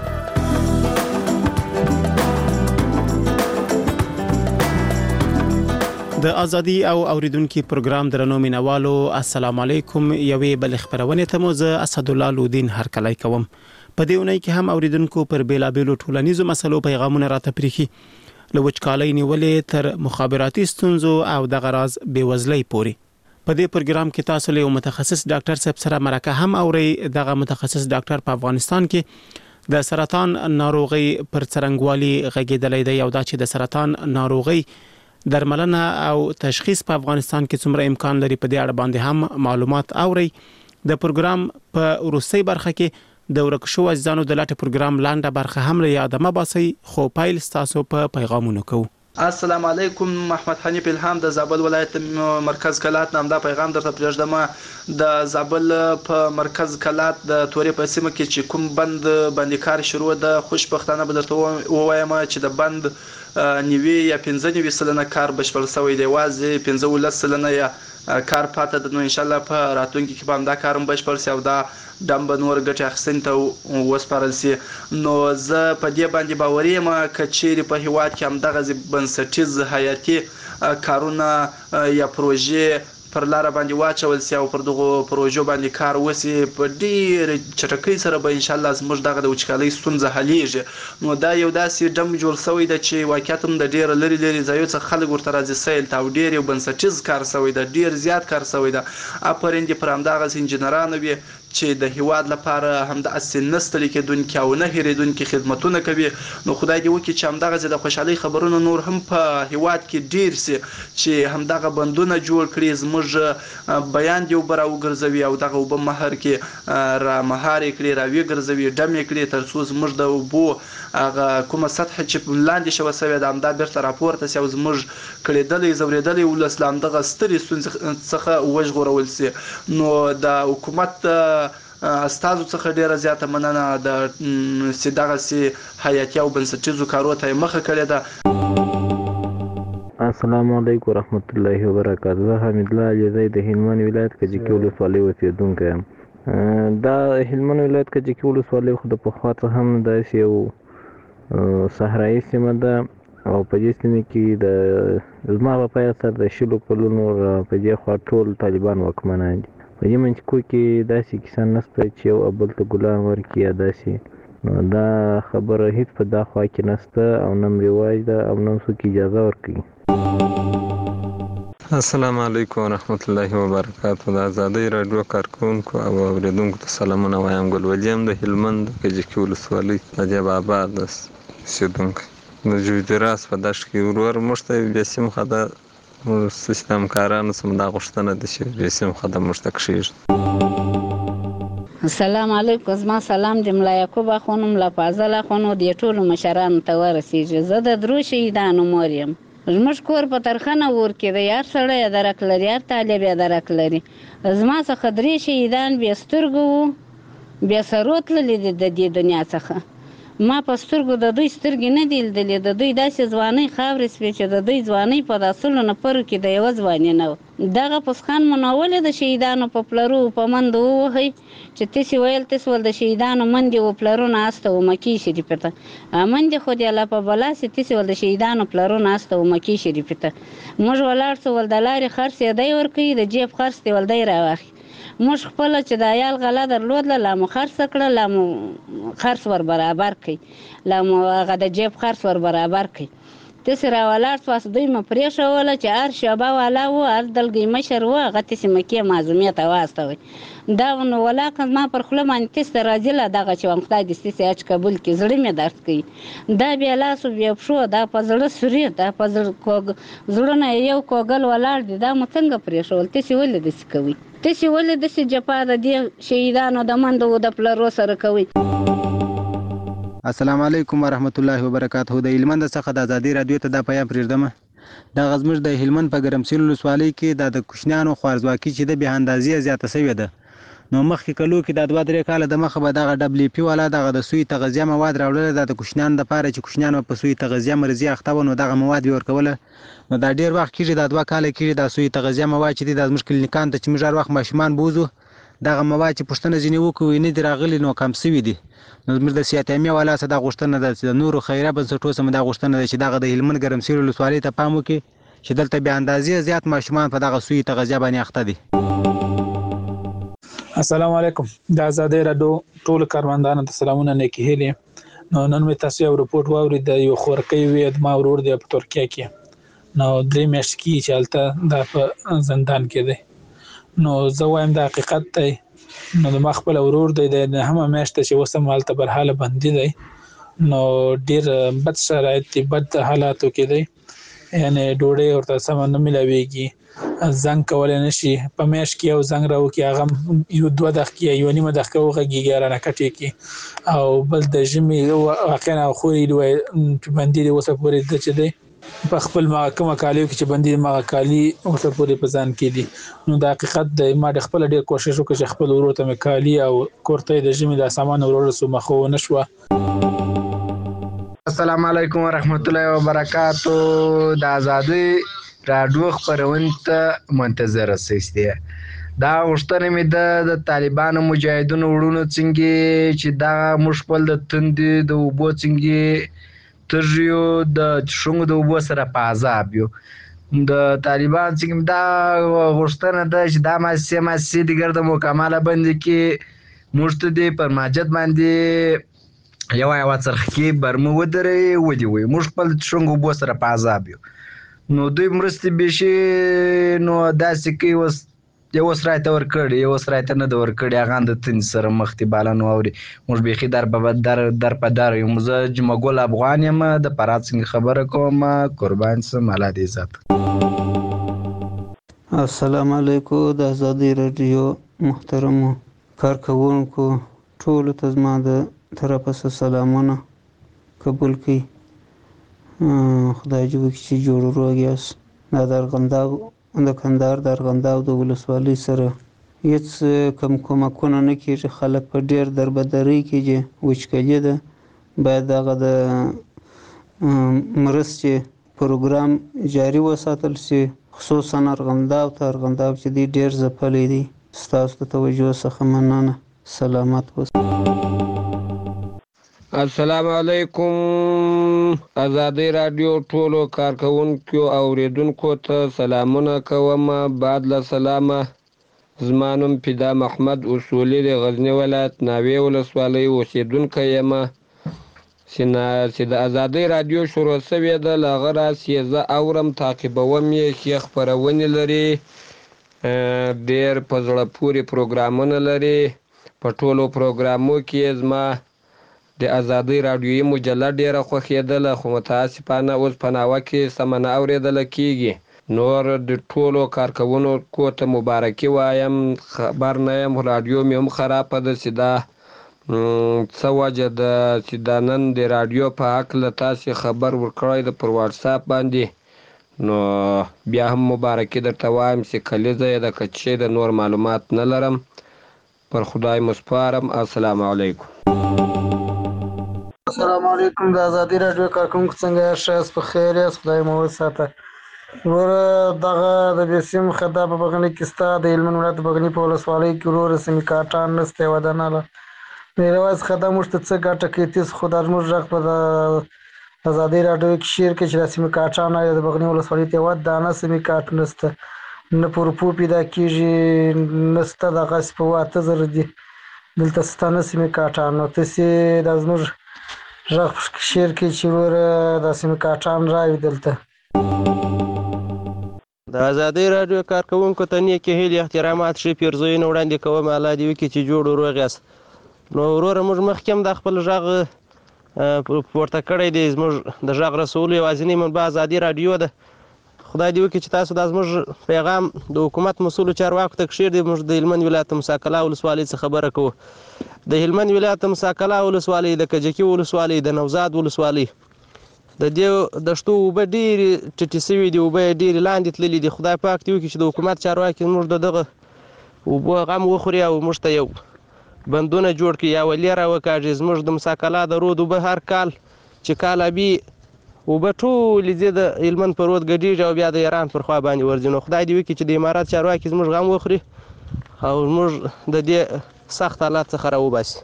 د ازادي او اوریدونکو پروګرام درنو مینوالو السلام علیکم. یوې بل خبرونه ته مو زه اسدالله لودین هرکلی کوم. په دې اونۍ کې هم اوریدونکو پر بیلابېلو ټولنیزو مسلو پیغامونه راته پریخي، له وچکالۍ نیولې تر مخابراتي ستونزو او د غراض بیوزلۍ پورې. په دې پروګرام کې تاسو له متخصص ډاکټر صاحب سره مرکه هم اوري. دغه متخصص ډاکټر په افغانستان کې د سرطان ناروغي پر څرنګوالي غږیدلې دی او دا چې د سرطان ناروغي درملنه او تشخیص په افغانستان کې څومره امکان لري په دې اړه باندې هم معلومات اوري. د پروګرام په وروستۍ برخه کې د ورکشو اجزانو د لاټه پروګرام لاندې برخه هم له یاده مباسي، خو پایل تاسو په پیغامونو کوو. السلام علیکم. محمد حنیف الهام د زابل ولایت مرکز کلات نام دا پیغام درته پرېږدم. د زابل په مرکز کلات د تورې په سیمه کې چې کوم بند باندې کار شروع ده، خوشبختانه به درته ووایم چې د بند نیوي یا 15 سلنه کار بشپړ شوی دی. وازه 15 سلنه یا کار پاتې ده. نو ان شاء الله په راتلونکي کې به دا کارم بشپړ شي او دا دمب نور ګټه اخیستنې ته وسپارل شي. نو زه په دې باندې باوري یم چې چیرې په هیواد کې هم دغه بنسټیز حیاتي کارونه یا پروژې پر لار باندې واچول سي او پر دغه پروژو باندې کار وسی په ډیر چټکۍ سره به ان شاء الله زموږ دغه د وچکالۍ ستونزه حلیږي. نو دا یو داسې ډم جوړ شوی دی چې واقعیت هم د ډیر لري ځایو څخه خلک ورته راځي سیل تا ډیر یو بنسټیز کار شوی دی، ډیر زیات کار شوی دی. اپرندې پر همدغه انجنیران وي چې د هیواد لپاره هم د اسن نستل کېدونکو او نه هېریدونکو خدماتونه کوي. نو خدای دې وکړي چې همدغه د خوشحالي خبرونه نور هم په هیواد کې ډیر سي، چې همدغه بندونه جوړ کړي، زموږ بیان دی وبره وګرځوي او دغه وب مهر کې را مهار کړي، را وی ګرځوي، ډم کړي، تر څو زموږ د وبو هغه کومه سطح چې لاندې شو سوي د امدا بیرته راپورته سي او زموږ کړيدلې زوریدلې ول اسلام دغه ستري څخه وژغورول سي. نو د حکومت استادو څخه ډیره زیاته مننه د سیدغه سي حیاتي او بنسټیزو کارو ته مخه کړې ده. السلام علیکم ورحمت الله وبرکاته. زه حمید الله علیزی د هلمند ولایت کجکی ولسوالۍ اوسیدونکی یم. دا هلمند ولایت کجکی ولسوالۍ خو د پخوا څخه هم داسې یو صحرایي سیمه ده او په دې سیمه کې د زما په پای سره د شلو کلونو په دې خوا ټول طالبان واکمنان دي. په دې منځ کې داسې کسان نشته چې یو بل ته ګلان ورکړي یا داسې. نو دا خبره هیڅ په دا خوا کې نشته او نه رواج ده او نه څوک اجازه ورکوي. السلام علیکم ورحمت الله وبرکاته. د آزادۍ راډیو کارکونکو او اوریدونکو ته سلامونه وایم. ګل ولی ام د هلمند کجکي ولسوالۍ عجب آباد اوسېدونکی. د جوجراس په دشت کې ورور موږ ته بیسیم خده سیستم کارانو څخه دا غوښتنه ده چې بیسیم خده موږ ته کښېږدي. السلام علیکم. زما سلام د ملا یعقوب اخوانو، ملا فاضل اخوانو، د ټولو مشرانو ته ورسیږي. زه د درو شهیدانو مور یم. زموږ کور په ترخنه ور کې دی. هر سړی یې درک لري، هر طالب یې درک لري. زما څخه 3 شهیدان بې سترګو وو، بې سرو تللي دي د دې دنیا څخه. ما په سترګو د دوی سترګې نه دي لیدلې. د دوی داسې ځوانۍ خاورې سوې چې د دوی ځوانۍ په 10 نفرو کې د یوه ځواني نه وه. دغه پسخان مو نه ولې د شهیدانو په پلرو په منډو ووهئ چې تاسې ویل تاسې ول د شهیدانو منډې و پلرونه استه و مکې شریفې ته. منډې خو دې الله په بلا سي، تاسې ول د شهیدانو پلرونه استه و مکې شریفې ته. موږ ولاړ سو ول د لارې خرڅ یې دی ورکوي، د جیب خرڅ دې ول دی راواخلي. موږ خپله چې د عیال غله درلودله لا مو خرڅه کړه، لا مو خرڅ ور برابر کړئ، لا مو هغه د جیب خرڅ ور برابر کړئ. تاسې راولاړ سواست دوی مو پرېښوله چې هر شعبه والا و، هر دلګۍ مشر و، هغه تاسې مکې معظومې ته واستوئ. دا نو ولاکه زما پر خوله باندې تاسې ته راځي له دغه چې وایم خدای دې ستاسې حج قبول کړي. زړه مې درد کوي. دا بې لاسو بې پښو، دا په زړه سوري، دا په زړونه یو کوګل ولاړ دي. دا مو څنګه پرېښول؟ تاسې ولې داسې کوئ؟ تاسې ولې داسې جفا د دې شهیدانو د منډو د پلرو سره کوئ؟ السلام علیکم ورحمت الله وبرکاته. د هلمند څخه د آزادۍ راډیو ته دا پیغام پرېږدم. دا زموږ د هلمند په ګرمسیر ولسوالۍ کې د کوچنیانو خوارځواکي چې د بې اندازې زیاته شوې ده. نو مخکې کلو کې د 2-3 کاله د مخه به دغه WP والا دغه د سوی تغذیه مواد راوړل د کوچنیانو لپاره چې کوچنیانو په سوی تغذیه مرزي اخته و، نو دغه مواد به ورکوله. نو دا ډیر وخت کېږي، د 2 کاله کېږي د سوی تغذیه مواد چې د زموږ کلینیکان ته چې موږ هر وخت ماشومان بوزو دغه مواد چې پوښتنه ځینې وکړو نه دي راغلي، نو کم شوي دي. نو زموږ د سیاتیمې والا څخه دا غوښتنه ده چې د نورو خیریه بنسټونو څخه دا غوښتنه ده چې دغه د هلمند ګرمسیر ولسوالۍ ته پام وکړي چې دلته بې اندازې زیات ماشومان په دغه سوی تغذیه باندې اخته دي. السلام علیکم. د آزادۍ راډیو ټول کاروندانو ته سلامونه نیکی هیلې. نو نن مې تاسو یو رپورټ واورید د یو خورکۍ وې د ما ورور دی په ترکیه کې. نو 3 میاشتې کې چې هلته دا په زندان کې دی. نو زه وایم دا حقیقت دی. نو د ما خپل ورور دی د همه میاشته چې اوس هم هلته برحاله بندي دی. نو ډېر بد شرایط دي، بد حالاتو کې دی. یعنې ډوډۍ ورته سمه نه میلاویږي، زنګ کولی نه شي. په میاشت کې یو زنګ راوکړي هغه 2 دقیقې یا 1.5 دقیقه وغږېږي رانه کټې کې. او بل د ژمي واقعا خورې بندي دی اوسه پورې ده چې دی په خپل کومه کالیو کې چې بندي مغه کالي اوسه پورې په ځان کې دي. نو د حقیقت د ما د خپل ډېر کوشش وکړ چې خپل ورور ته مې کالي او کورته د ژمي د سامان ورسو مخه ونه شوه. السلام علیکم ورحمت الله وبرکاتو. د آزادۍ راډیو خپرونې ته منتظر اوسئ. دا غوښتنه مې د طالبانو مجاهدینو وروڼو څنګه چې دا موږ خپل د تندې د اوبو څنګه ترجیو د شونګو د اوبو سره په عذاب یو. د طالبان څنګه دا غوښتنه ده چې دا ماسي دیګر د مکمله بندي کې موږ ته دی پر ماجد باندې یو څرخکې برمه ودرې ودی وي. موږ خپل شونګو اوبو سره په عذاب یو. نو دوی مرستې بشي نو داسې کوي اوس یو سره ته ورکړي یو سره ته نه ورکړي هغه د تن سره مختي بالانو اوري. موږ بيخي در په در یو مزه جمګول افغان یم د پرات څنګه خبره کوم. قربان سم الله دې عزت. السلام علیکم. د آزادۍ راډیو محترمو کارکونکو ټول ته زما د طرفه سلامونه قبول کړئ. خدای دې وکړي چې جوړ روغ یاست. دا د کندهار د ارغنداو د ولسوالۍ سره هېڅ کم کومکونه نه کېږي. خلک په ډېر دربدرۍ کې چې وچکلي ده. باید دغه د مرستې پروګرام جاري وساتل شي، خصوصا ارغنداو چې دی ډېر ځپلی دی. ستاسو د توجه څخه مننه. سلامت اوسئ. السلام علیکم. ازادي رادیو ټولو کارکونکو او اوریدونکو ته سلامونه کوم. بعد له سلامه زما نوم فدا محمد اصولي د غزنی ولایت ناوې ولسوالۍ اوسیدونکی یم. چې د ازادي رادیو شروع شوې ده له هغه راهیسې زه اورم، تعقیبوم یې، ښې خپرونې لري، ډېر په زړه پورې پروګرامونه لري. په ټولو پروګرامو کې زما د ازادي رادیویي مجله ډېره خوښېدله، خو متاسفانه اوس په ناوه کې سمه نه اورېدله کېږي. نور د ټولو کارکوونکو ته مبارکي وایم. خبر نه یم رادیو مې هم خرابه ده چې دا څه وجه ده چې دا نن د رادیو په هکله تاسې خبر ورکړی ده پر واټساپ باندې. نو بیا هم مبارکي درته وایم چې کلیزه یې ده، که څه د نور معلومات نه لرم. پر خدای مسپارم. السلام علیکم. السلام علیکم. د ازادي رادیو کارکونکو څنګه یاست؟ په خیر یاست؟ خدای مو وساته. وروره دغه د بیسیم خدا په بغنی کې ستا د هلمند ولایت بغنی په ولسوالۍ کې وروره سیمې کاټان نسته یوه دانه له میرویس خدا موږ ته څه ګټه کوي؟ تیز خو دا زموږ غږ په د ازادي رادیو کې شیر کې چې د سیمې کاټان د بغنی ولسوالۍ ته یوه دانه سیمې کاټ نسته، نه په روپو پیدا کېږي، نسته دغسې په 8000 دي دلته سته نه سیمې کاټان. نو تاسې دا زموږ غږ په شیر کې چې وروره د سیمې کاټان راوي دلته. د ازادي رادیو کارکوونکو ته نیکې هیلې احترامات ښې پیرزویونه وړاندې کوم. الله دې وکړي چې جوړ روغ یاست. نو وروره موږ مخکې هم دا خپل غږ پورته کړی دی. زموږ د غږ رسولو یوازینۍ منبع ازادي رادیو ده. خدای دې وکړي چې تاسو دا زموږ پیغام د حکومت مسؤلو چارواکو ته کښېږدئ. موږ د هلمند ولایت موسی قلعه ولسوالۍ څخه خبره کوو. د هلمند ولایت موسی قلعه ولسوالۍ، د کجکي ولسوالۍ، د نوزاد ولسوالۍ د دې دښتو اوبه ډېرې ټیټې شوي دي، اوبه یې ډېرې لاندې تللي دي. خدای پاک دې وکړي چې د حکومت چارواکي زموږ د دغه اوبو غم وخوري او موږ ته یو بندونه جوړ کړي یا ولې راوکاږي. زموږ د موسی قلعه د رود اوبه هر کال چې کال ابي اوبه ټولې دې د هلمند په رود ګډېږي او بیا د ایران پر خوا باندې ورځي. نو خدای دې وکړي چې د امارات چارواکي زموږ غم وخوري او موږ د دې سخت حالات څخه راوباسي.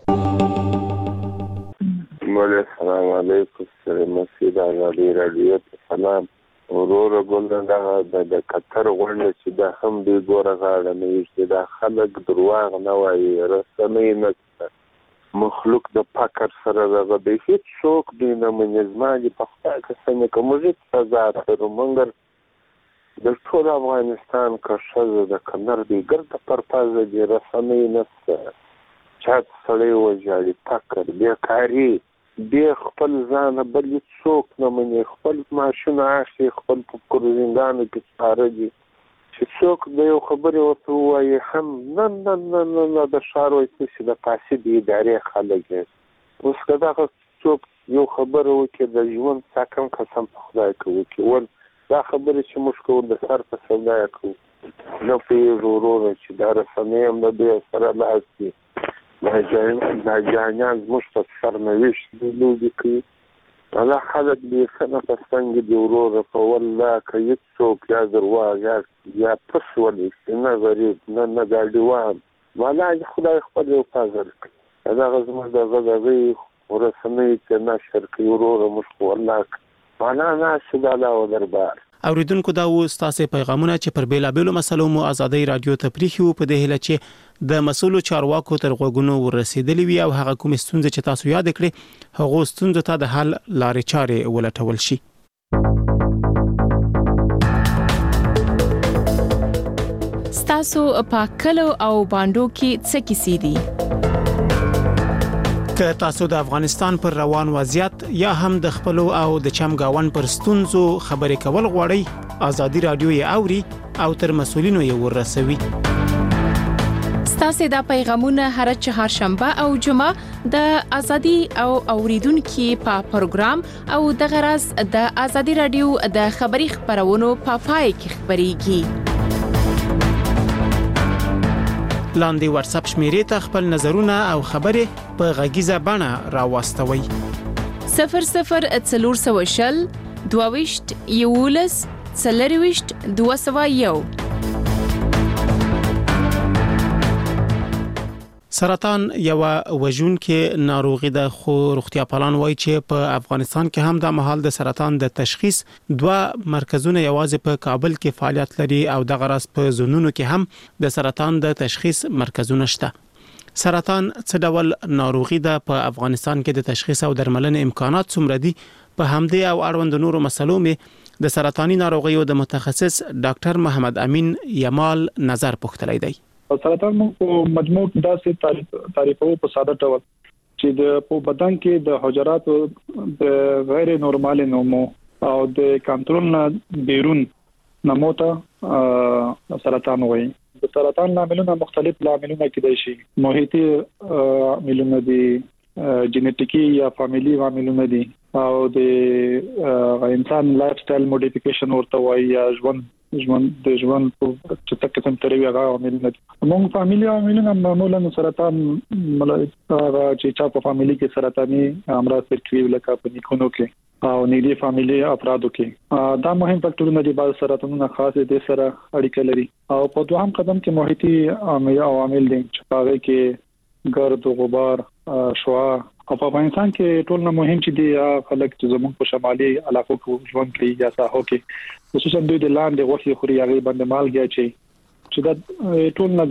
السلام علیکم. سره مسجد ازادي رادیو ته سلام. وروره ګل دغه د قطر غونډه چې دا هم دوی ګوره غاړه نه ویږدي، دا خلک درواغ نه وایي، رسنۍ نشته، مخلوق د فقر سره دغه دی، هېڅ څوک دوی نه مني. زما دې په خدای قسم که موږ هېڅ سزا کړو، مګر د ټول افغانستان که ښځه ده که نر دی ګرده پرپزه دي، رسنۍ نشته، چا سړی وژاړي، فقر، بېکاري، بیا خپل ځانه بل څوک نه مني، خپل معاشونه اخلي، خپل په کروزینګانو کې سپاره دي چې څوک د یو خبرې ورته ووایي هم نه نه نه نه نه د ښار وایي تاسې د فاسد ادارې خلک یاست. اوس که دغه څوک یو خبره وکړي د ژوند ساکم قسم په خدای که وکړي، ول دا خبرې چې موږ کوو د سر په سودا یې کوو، نه پوهېږو وروره چې دا رسنۍ هم د دوی سره لاس دي. دا جانیان زموږ په سرنوشت لوبې کوي. دا خلک بیخي نه په څنګه دي وروره، په والله که هېڅ څوک یا درواغ یا پس ولېږي، نه غریب نه ګاډیوان، والله خدای خپل یو فضل کوي. دغه زموږ دغه دغې رسنۍ ته نشر کوي وروره، موږ خو والله معنا ناشې د الله و دربار. اوریدونکو دا و ستاسو پیغامونه چې پر بیلابېلو مسلو مو ازادي رادیو ته پریښي په دې هیله چې د مسؤلو چارواکو تر غوږونو ورسېدلې وي او هغه کوم ستونزې چې تاسو یاد کړې هغه ستونزو ته د حل لارې چارې ولټول شي. ستاسو په کلو او باندو کې څه کیسې دي؟ که تاسو د افغانستان پر روان وضعیت یا هم د خپل او د چمګاون پر ستونزو خبرې کول غواړئ، ازادي رادیو یې اوري او تر مسؤلینو یې ورسوي. ستاسو د پیغامونه هر چهارشنبه او جمعه د ازادي او اوریدونکو په پروګرام او د غرض د ازادي رادیو د خبري خبرونو په پای کې خبريږي. لاندې واتس اپ شمیرې ته خپل نظرونه او خبرې په غږیزه بڼه راوستوي. 0040 22 یولس 40 201 سرطان یو وژونکې ناروغي ده، خو روغتیا پالان وایي چې په افغانستان کې هم د مهال د سرطان د تشخیص 2 مرکزونه یوازې په کابل کې فعالیت لري او د غرض په زونونو کې هم د سرطان د تشخیص مرکزونه شته. سرطان څه ډول ناروغي ده؟ په افغانستان کې د تشخیص او درملنې امکانات څومره دي؟ په همدې او اړوند نورو مسلو مې د سرطاني ناروغیو د متخصص ډاکټر محمد امین یمال نظر پوښتلی دی. سرطان موږ په مجموع داسې تعریفو په ساده ډول چې د بدن کې د حجراتو د غیر نورمال نمو او د کنټرول نه بیرون نمو ته سرطان وایي. د سرطان لاملونه مختلف لاملونه کېدای شي، محیطي عاملونه دي، جینټیکي یا فامیلی عاملونه دي، او د انسان لایف سټایل موډیفیکیشن ورته وایي یا ژوند په چې تکتم تروي هغه عاملونه دي. موږ فامیلی عاملونه معمولا سرطان چې چا په فامیلی کې سرطاني امراض ترکیب لکه په نیکونو کې او نږدې فامیلی افرادو کې دا مهم فاکټورونه دي. بعض سرطانونه خاص دي سره اړیکه لري. او په دوهم قدم کې محیطي عوامل دي چې هغه کې ګرد او غبار، شعاع، او په افغانستان کې ټول نه مهم چې دي خلک چې زموږ په شمالي علاقو کې ژوند کوي یا ساحو کې، خصوصا دوی د لاندې غوښې خوري، هغه باندې مالګه چې دا ټول نه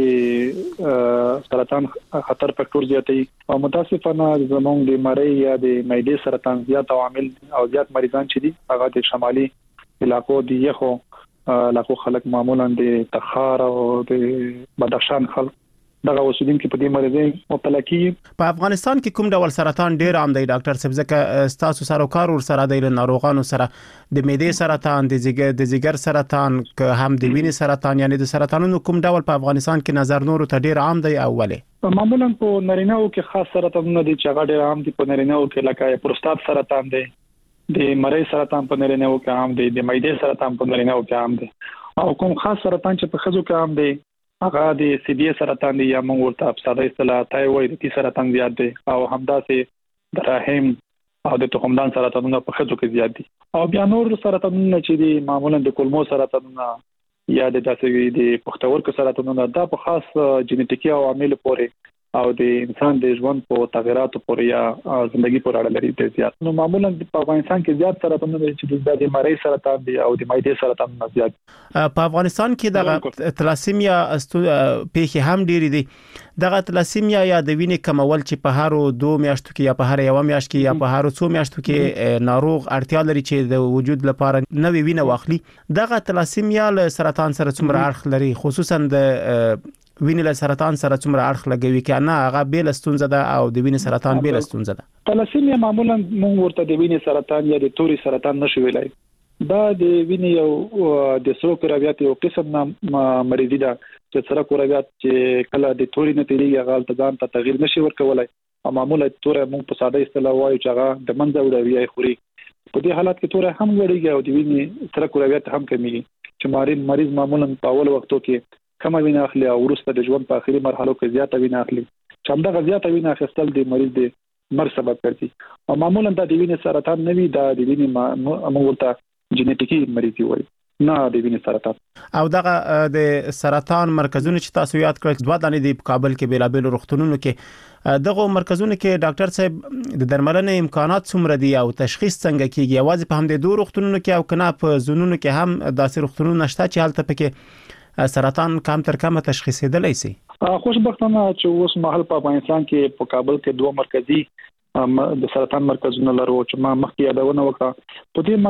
زیات سرطان خطر فاکټور زیاتوي. او متاسفانه زموږ د مری یا د معدې سرطان زیات عوامل او زیات مریضان چې دي هغه د شمالي علاقو دي. یخو علاقو خلک معمولا د تخار او د بدخشان خلک دغه اوسیدونکو په دې مرض مبتلا کیږي. په افغانستان کې کوم ډول سرطان ډیر عام دی ډاکټر صاحب؟ ځکه تاسو سره کار ور سره د ناروغانو سره د معدې سرطان، د ځیګر سرطان، که هم د وینې سرطان، یعنی د سرطانونو کوم ډول په افغانستان کې نظر نورو ته ډیر عام دی او ولې؟ معمولا په نارینه‌و کې خاص سرطانونه دي چې هغه ډیر عام دي. په نارینه‌و کې لکه پروستات سرطان دی، د مری سرطان په نارینه‌و کې عام دی، د معدې سرطان په نارینه‌و کې عام دی. او کوم خاص سرطان چې په ښځو کې عام دی هغه د سی بی سرطان دی یا موږ ورته په ساده اصطلاح تایرویډ سرطان زیات دی، او همداسې د رحم او د تخمدان سرطانونه په ښځو کې زیات دي. او بیا نور سرطانونه چې دي معمولا د کولمو سرطانونه یا د پښتورګو سرطانونه دا په خاص جینټیکي عوامل پورې او د انسان د ژوند په تغیراتو پورې یا ژوندۍ پورې اړه لري د زیات. نو معمولا په افغانستان کې زیات سرطانونه چې د مری سرطان دي او د معدې سرطان زیات. په افغانستان کې د تلاسیمیا پیښې هم ډېری دي. دغه تلاسیمیا یا د وینې کمول چې په هر 2 میاشتو کې یا په هر 1 میاشت کې یا په هر 2 میاشتو کې ناروغ اړتیا لري چې د وجود لپاره نوې وینه واخلي. دغه تلاسیمیا له سرطان سره څومره اړخ لري؟ خصوصا د وینې له سرطان سره څومره اړخ لګوي کې نه هغه بیل ستونزه ده او د وینې سرطان بیل ستونزه ده؟ تلاسیمیا معمولا موږ ورته د وینې سرطان یا د توري سرطان نشو ویلای. دا د وینې یو د سرو کرویات یو قسم مریضي ده چې سره کرویات چې کله د توري نه تیریږي هغه ځان ته تغییر نشي ورکولای. او معمولا تور موږ په ساده اصطلاح وایو چې هغه د منځه وړي خوري. په دې حالت کې تور هم وړيږي او د وینې سره کرویات هم کمیږي چې مریض معمولا په اول وختو کې کم وینه اخلي او وروسته د ژوند په اخري مرحلو کې زیاته وینه اخلي چې همدغه زیاته وینه اخیستل د مریض د مرګ سبب ګرځي. او معمولا د وینې سرطان نه وي، دا د وینې امورته جینټیکي مریضي وایي، نه د وینې سرطان. او دغه د سرطان مرکزونه چې تاسو یاد کړل 2 دانې د کابل کې بیلابل روغتونونو کې، دغه مرکزونو کې ډاکټر صاحب د درملنې امکانات څومره دي او تشخیص څنګه کیږي؟ یوازې په هم د 2 روغتونونو کې او کنه په زونونو کې هم داسې روغتونونه شته چې هلته پکې سرطان کم تر کمه تشخیصېدلی شي؟ خوشبختانه چې اوس مهال په افغانستان کې په کابل کې 2 مرکزي د سرطان مرکزونه لرو چې ما مخکې یادونه وکړه.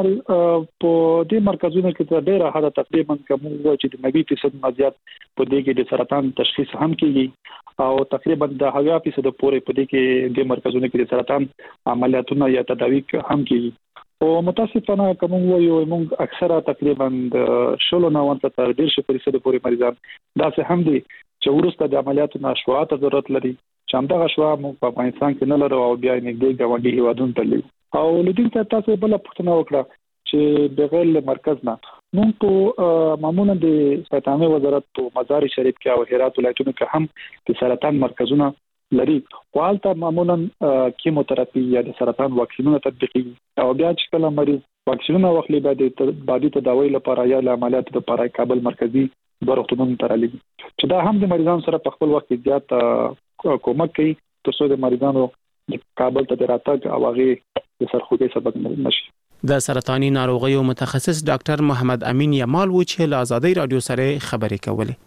په دې مرکزونو کې ډېره حد تقریبا کوم چې د 90% نه زیات په دې کې د سرطان تشخیص هم کیږي او تقریبا د 10% پورې په دې کې د مرکزونو کې د سرطان عملیاتونه یا تداوی هم کیږي. او متاسفانه کوم وایو موږ اکثره تقریبا د 90 تر 100% پورې مریضان داسې هم دي چې ورسته د عملیاتو نشوه ته ضرورت لري چې همدغه شوه موږ په افغانستان کې نه لرو او بیا نږدې ګاونډي هیوادونو ته لرو. او لدین ته تاسو بل پوښتنه وکړه چې بغیر مرکز نه موږ په معمولا د سرطان وزارت په مزار شریف کې او هرات ولایتونو کې هم د سرطان مرکزونه لري. والته معمولا کیموتراپي یا د سرطان واکسینونه تطبیقي او بیا چې کله مریض واکسینونه واخلي بعد تداوی لپاره یا عملیات لپاره کابل مرکزی روغتونونو ته رالېږي چې دا هم د مریضانو سره په خپل وخت کې زیات کومک کوي ترڅو د مریضانو د کابل ته راتګ او هغه د سرخوږي سبب نشي. د سرطاني ناروغیو متخصص ډاکټر محمد امین یمال و چې له آزادۍ رادیو سره خبرې کولې.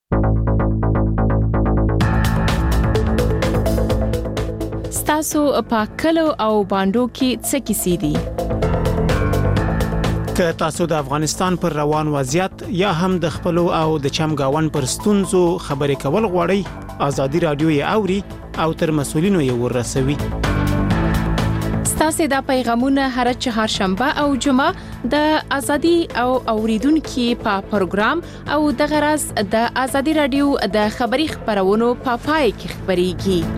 ستاسو په کلو او باندو کې څه کیسې دي؟ که تاسو د افغانستان پر روان وضعیت یا هم د خپل او د چمګاون پر ستونزو خبرې کول غواړئ، آزادۍ رادیو یې اوري او تر مسؤلینو یې ورسوي. ستاسو د پیغامونه هر چهارشنبه او جمعه د ازادي او اوریدونکو په پروګرام او د غرض د آزادۍ رادیو د خبري خبرونو په پای کې خبريږي.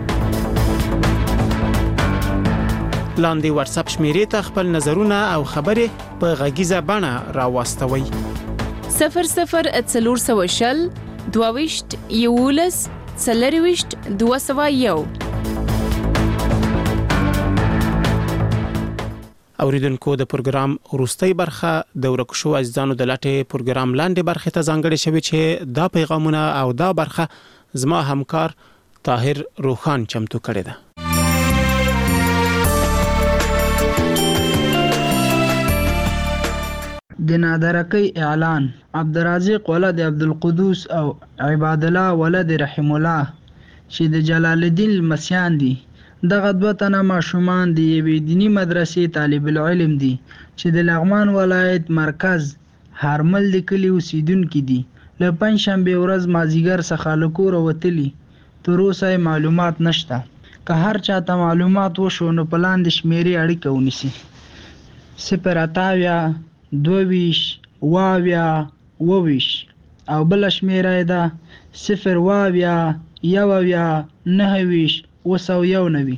لاندې واتس اپ شمیرې ته خپل نظرونه او خبرې په غږیزه بڼه راوستوي. 0040 22 یولس 40 201. اوریدونکو د پروګرام وروستۍ برخه د ورکشو اجزانو د لاټه پروګرام لاندې برخه ته ځانګړې شوی چې دا پیغامونه او دا برخه زما همکار طاهر روخان چمتو کړی دی. د نادرکی اعلان عبدالرزاق ولد عبدالقدوس او عباد الله ولد رحم الله چې د جلال الدین المسیان دي. دغه دوه تنه ماشومان د یوې دینی مدرسې طالب العلم دي چې د لغمان ولایت مرکز هرمل د کلی اوسیدونکو دي. له پنځشنبه ورځ مازیګر څخه له کوره وتلي، تر اوسه معلومات نشته. که هر چاته معلومات وشو نو په لاندې شمیرې اړیکه ونیسي: 0 22 واویا وویش او بل شمیره ده 0 واویا یوویا نهویش وسو نوی.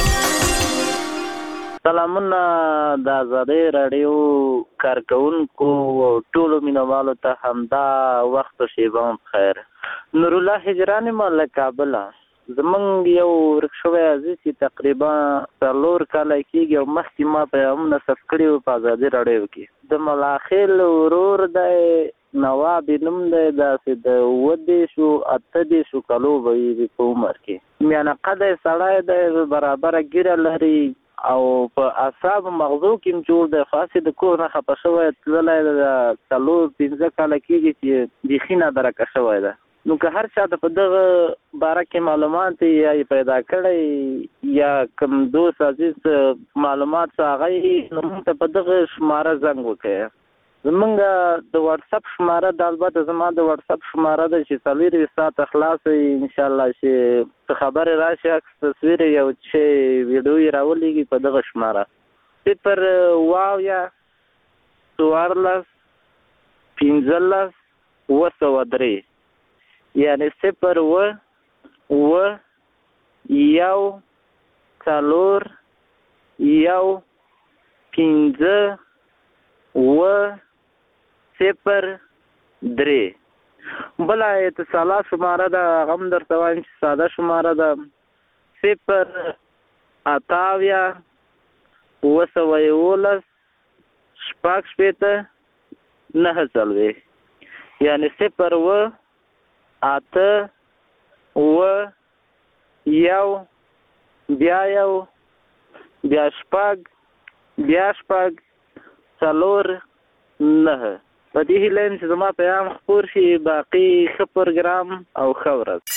سلامونه د آزادۍ رادیو کارکونکو ټولو مینوالو ته همدا وخت شیبان خیر. نور الله هجران مال کابل زمونږ یو ورکشوی عزیز چې تقریبا 4 کاله کېږي او مخکې ما پیغامونه ثبت کړي وو په آزادۍ رادیو کې. د ملاخیل ورور دی نواب نوم دی، داسې د 28 کالو به وي په عمر کې. میانه قده سړی دی، برابره ګیره لري او په اعصاب مغزو کې جوړ دی. خاصې د کور نه خفه شوی تللی د 4-5 کاله کېږي چې بیخي نادرکه شوی دی. نو که هر چا د په دغه باره کې معلومات یا پیدا کړی یا کوم دوست عزیز معلومات هغه نو موږ ته په دغه شماره زنګ وکړئ. زمونږ د واتس اپ شماره د البته زما د واتس اپ شماره ده چې 24 ساعت خلاص ان شاء الله چې خبر راشي عکس تصویر یو چې ویډیو راولېږي په دغه شماره 0 واویا 14 15 وسو3 یعنی 0 و یو 4 یو 15 و 0-3. بلا اتصالات شماره ده غم در توان چې ساده شماره ده 0-8 وسویولس 9 یعنی 0 و 8 و یو بیا یو بیا شپږ 4 9. په دې هیله چې زما پیغام خپور شي. باقي ښه پروګرام او ښه ورځ.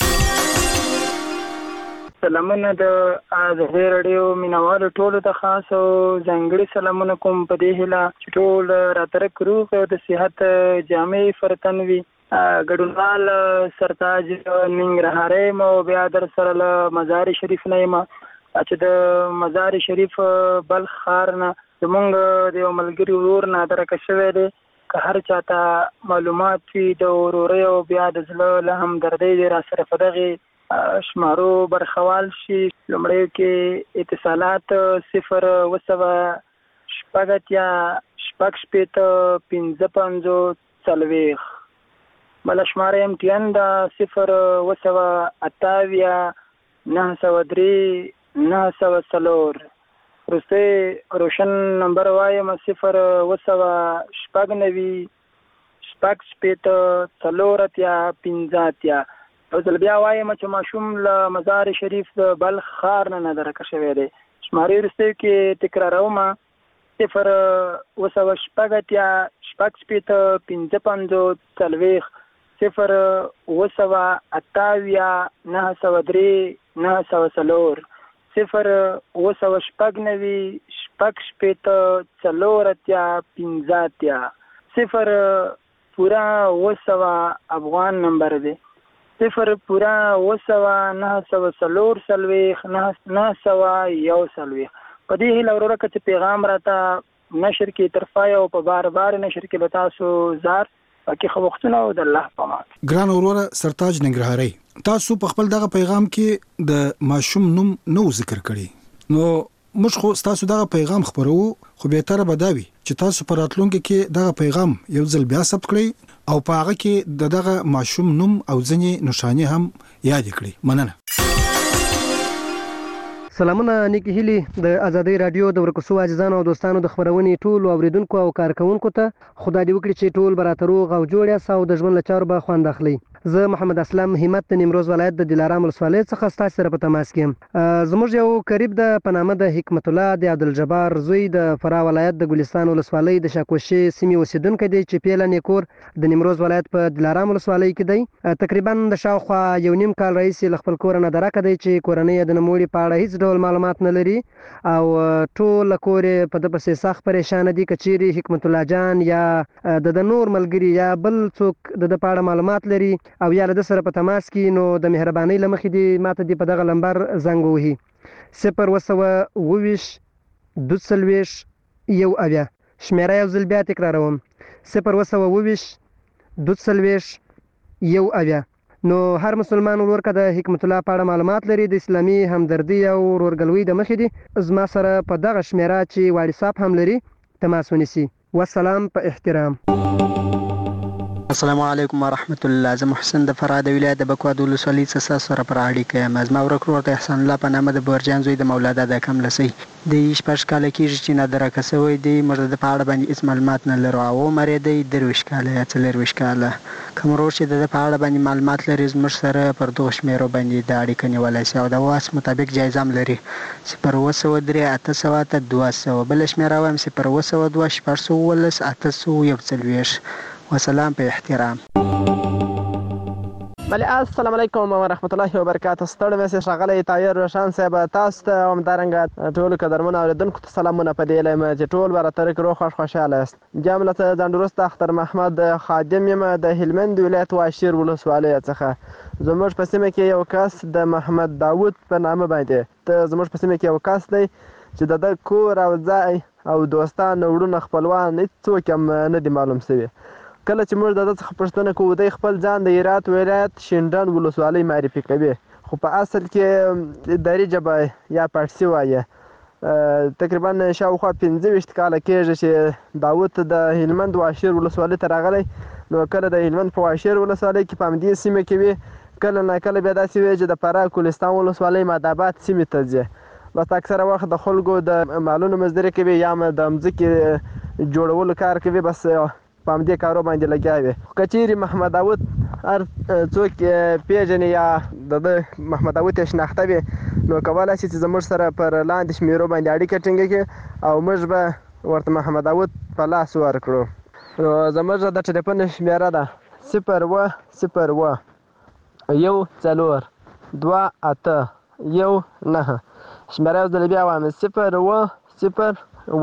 سلامونه د آزادۍ رادیو مینوالو ټولو ته خاص او ځانګړي سلامونه کوم په دې هیله چې ټول راترک روغ او د صحت جامع فرتن وي. ګډونوال سرتاج ننګرهاري مو بیا در سره له مزار شریف نه یم چې د مزار شریف بلخ ښار نه زمونږ د یو ملګري ورور نادرکه شوی دی. که هر چاته معلومات وي د ورورۍ او بیا د زړه له همدردۍ دی را سره په دغې شمارو برخوال شي. لومړیو کې اتصالات 0 وسوه شپږ اتیا شپږ شپېته 55 بله شماره MTN ده 0 وسوه 28 903 904. وروستی روشن نمبر وایم 0 وسوه 96 شپږ شپېته څلور اتیا پنځه اتیا. یو ځل بیا وایم چې ماشوم له مزار شریف د بلخ ښار نه درکه شوی دی. شمارې وروستیو کې تکراروم: 0 شپږ اتیا شپږ شپېته پنځه پنځوس څلوېښت 0 28 903 904 0 شپږ نوي شپږ شپېته څلور اتیا پنځه اتیا 0 پورا 900 افغان نمبر دی. 0 پورا 900 904 څلوېښت 901. په دې هیله وروره که چې پیغام راته نشر کې طرفای او په بار بار نشر کې به تاسو زار پکې خو وختونه او د الله په امان. ګران وروره سرتاج ننګرهاري، تاسو په خپل دغه پیغام کې د ماشوم نوم نو ذکر کړی، نو موږ خو تاسو دغه پیغام خبرو، خو به تر بداوي چې تاسو پر راتلونکو کې دغه پیغام یو ځل بیا ثبت کړئ او په هغه کې دغه ماشوم نوم او ځنې نشانه هم یاد کړئ. مننه. سلامونه نیکی هیلی د ازادي رادیو د ورکوسو عزیزانو او دوستانو د خبرونې ټول اوریدونکو او کارکونکو ته خدای دې وکړي چې ټول براتروغ او جوړ یاست او د ژوند له چارو به خوند اخلي. زه محمد اسلام همت د نیمروز ولایت د دلارام ولسوالۍ څخه ستاسو سره په تماس کې یم. زموږ یو قریب د پنامه د حکمت الله د عبدالجبار زوی د فراه ولایت د ګلستان ولسوالۍ د شاکوشي سیمې اوسیدونکی دی چې پیله نیکور د نیمروز ولایت په دلارام ولسوالۍ کې دی. تقریبا د شاوخوا یو نیم کال رئیس له خپل کور نه درکه دی چې کورنۍ د نوموړي په اړه هیڅ ډول معلومات نه لري او ټول کور په د پسې سخت پریشان دي. کچيري حکمت الله جان یا د نور ملګری یا بل څوک د پاړه معلومات لري او یا د سره په تماس کې، نو د مهرباني لمخې دی ماته دی په دغه لمبر زنګ وهي 0 22 یو اویا. شمیره یو ځل بیا تکراروم 0 22 یو اویا. نو هر مسلمان ورکه د حکمت الله په اړه معلومات لري د اسلامي همدردي او ورورګلوي د مخې دی زما سره په دغه شمیره چې واتساپ هم لري تماس ونیسي. والسلام په احترام. السلام علیکم ورحمت الله. زه محسن د فراه د ولایت د بکواد ولسوالۍ څخه سره پر اړیکه یم. زما ورور د احسان الله په نامه د بورجان زوی د مولا دادا کم لسی د 14 کاله کېږي چې نادرکه سوی دی. موږ د په اړه باندې هیڅ معلومات نه لرو او عمر یې دی 23 کاله یا 24 کاله. کوم ورور چې د په اړه باندې معلومات لري زموږ سره پر دغه شمیرو باندې د اړیکه نیولای شي او د واس مطابق جایزه هم لري 0 800 200. بل شمیره وایم 0 2 411 841. وسلام په احترام. بله السلام علیکم ورحمت الله وبرکاته. ستړی مې ښاغلی طاهر روشن صاحب تاسو ته همدارنګه ټولو قدرمنو اورېدونکو ته سلامونه په دې هیله یم چې ټول به راتلونکي روغ خوښ خوشحاله یاست. بیا هم له ځان وروسته اختر محمد خادم یم د هلمند ولایت واشیر ولسوالۍ څخه. زموږ په سیمه کې یو کس د محمد داود په نامه باندې ته زموږ په سیمه کې یو کس دی چې د ده کور او ځای او دوستان وروڼه خپلوان هېڅوک هم نه دي معلوم شوي. کله چې موږ د ده څخه پوښتنه کوو دی خپل ځان د هرات ولایت شینډنډ ولسوالۍ معرفي کوي، خو په اصل کې دري ژبه یا پارسي وایي. تقریبا شاوخوا 25 کاله کېږي چې داود د هلمند واشیر ولسوالۍ ته راغلی. نو کله د هلمند په واشیر ولسوالۍ کې په همدې سیمه کې وي، کله ناکله بیا داسې وي چې د فراه ګلستان ولسوالۍ ماداباد سیمې ته ځي. بس اکثره وخت د خلکو د مالونو مزدوري کوي یا د مځکې جوړولو کار کوي، بس په همدې کارو باندې لګیا وي. که چیرې محمد داود هر څوک پیژني یا د محمد داود یې شناخته وي نو کولی شي چې زموږ سره پر لاندې شمیرو باندې اړیکه ټینګه کړي او موږ به ورته محمد داود په لاس ورکړو. نو زموږ د ټلیفون شمیره ده 0 0 1 4 2 8 1 9. شمیره یو ځل بیا وایم 0 0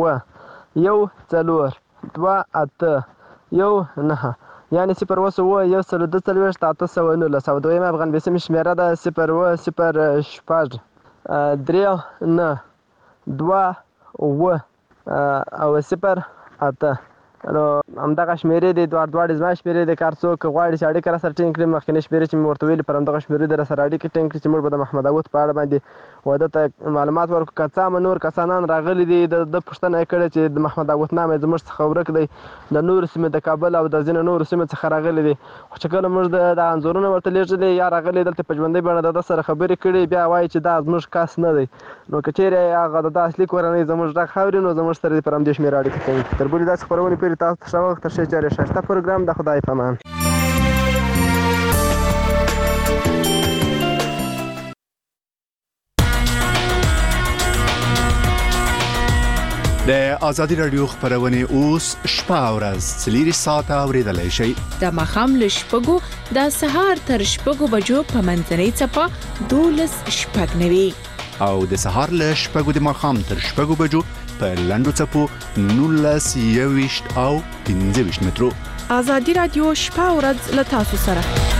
1 4 2 8 1 9، یعنی 0 1 1 819 او دویمه افغان شمیره ده 0 0 6 3 9 2 و او 0 8. نو همدغه شمیرې دي دواړې زما شمیرې دي. که هر څوک غواړي چې اړیکه راسره ټینګ کړي مخکینۍ شمیرې چې مې ورته ویلي پر همدغه شمیرې دې راسره اړیکې ټینګ کړي چې موږ به د محمد داود په اړه باندې واده ته معلومات ورکړو. که څه هم نور کسانان راغلي دي د پوښتنه یې کړې چې د محمد داود نام یې زموږ څخه ورک دی، د نورو سیمې د کابل او د ځینو نورو سیمو څخه راغلي دي. خو چې کله موږ د انځورونه ورته لیږلي یا راغلي دلته په ژوندۍ بڼه د ده سره خبرې کړي بیا وایي چې دا زموږ کس نه دی. نو که چیرې هغه د ده اصلي کورنۍ زموږ غږ اوري نو زموږ سره دې پر همدې شمېره اړیکه کوي. تر بلې داسې خپرونې پورې پورې تاسو ته ښه وخت تر ښې چارې ښایسته پروګرام د خدای په امان. د ازادي رادیو خبرونه اوس شپه او ورځ 4 ساعته اوریدلای شئ. د ماښام له 6 د سهار تر 6 بجو په منځنۍ څپه 12:09 او د سهار له 6 د ماښام تر 6 بجو په لنډو څپو 19:20 او 15 مترو. ازادي رادیو شپه او ورځ له تاسو سره.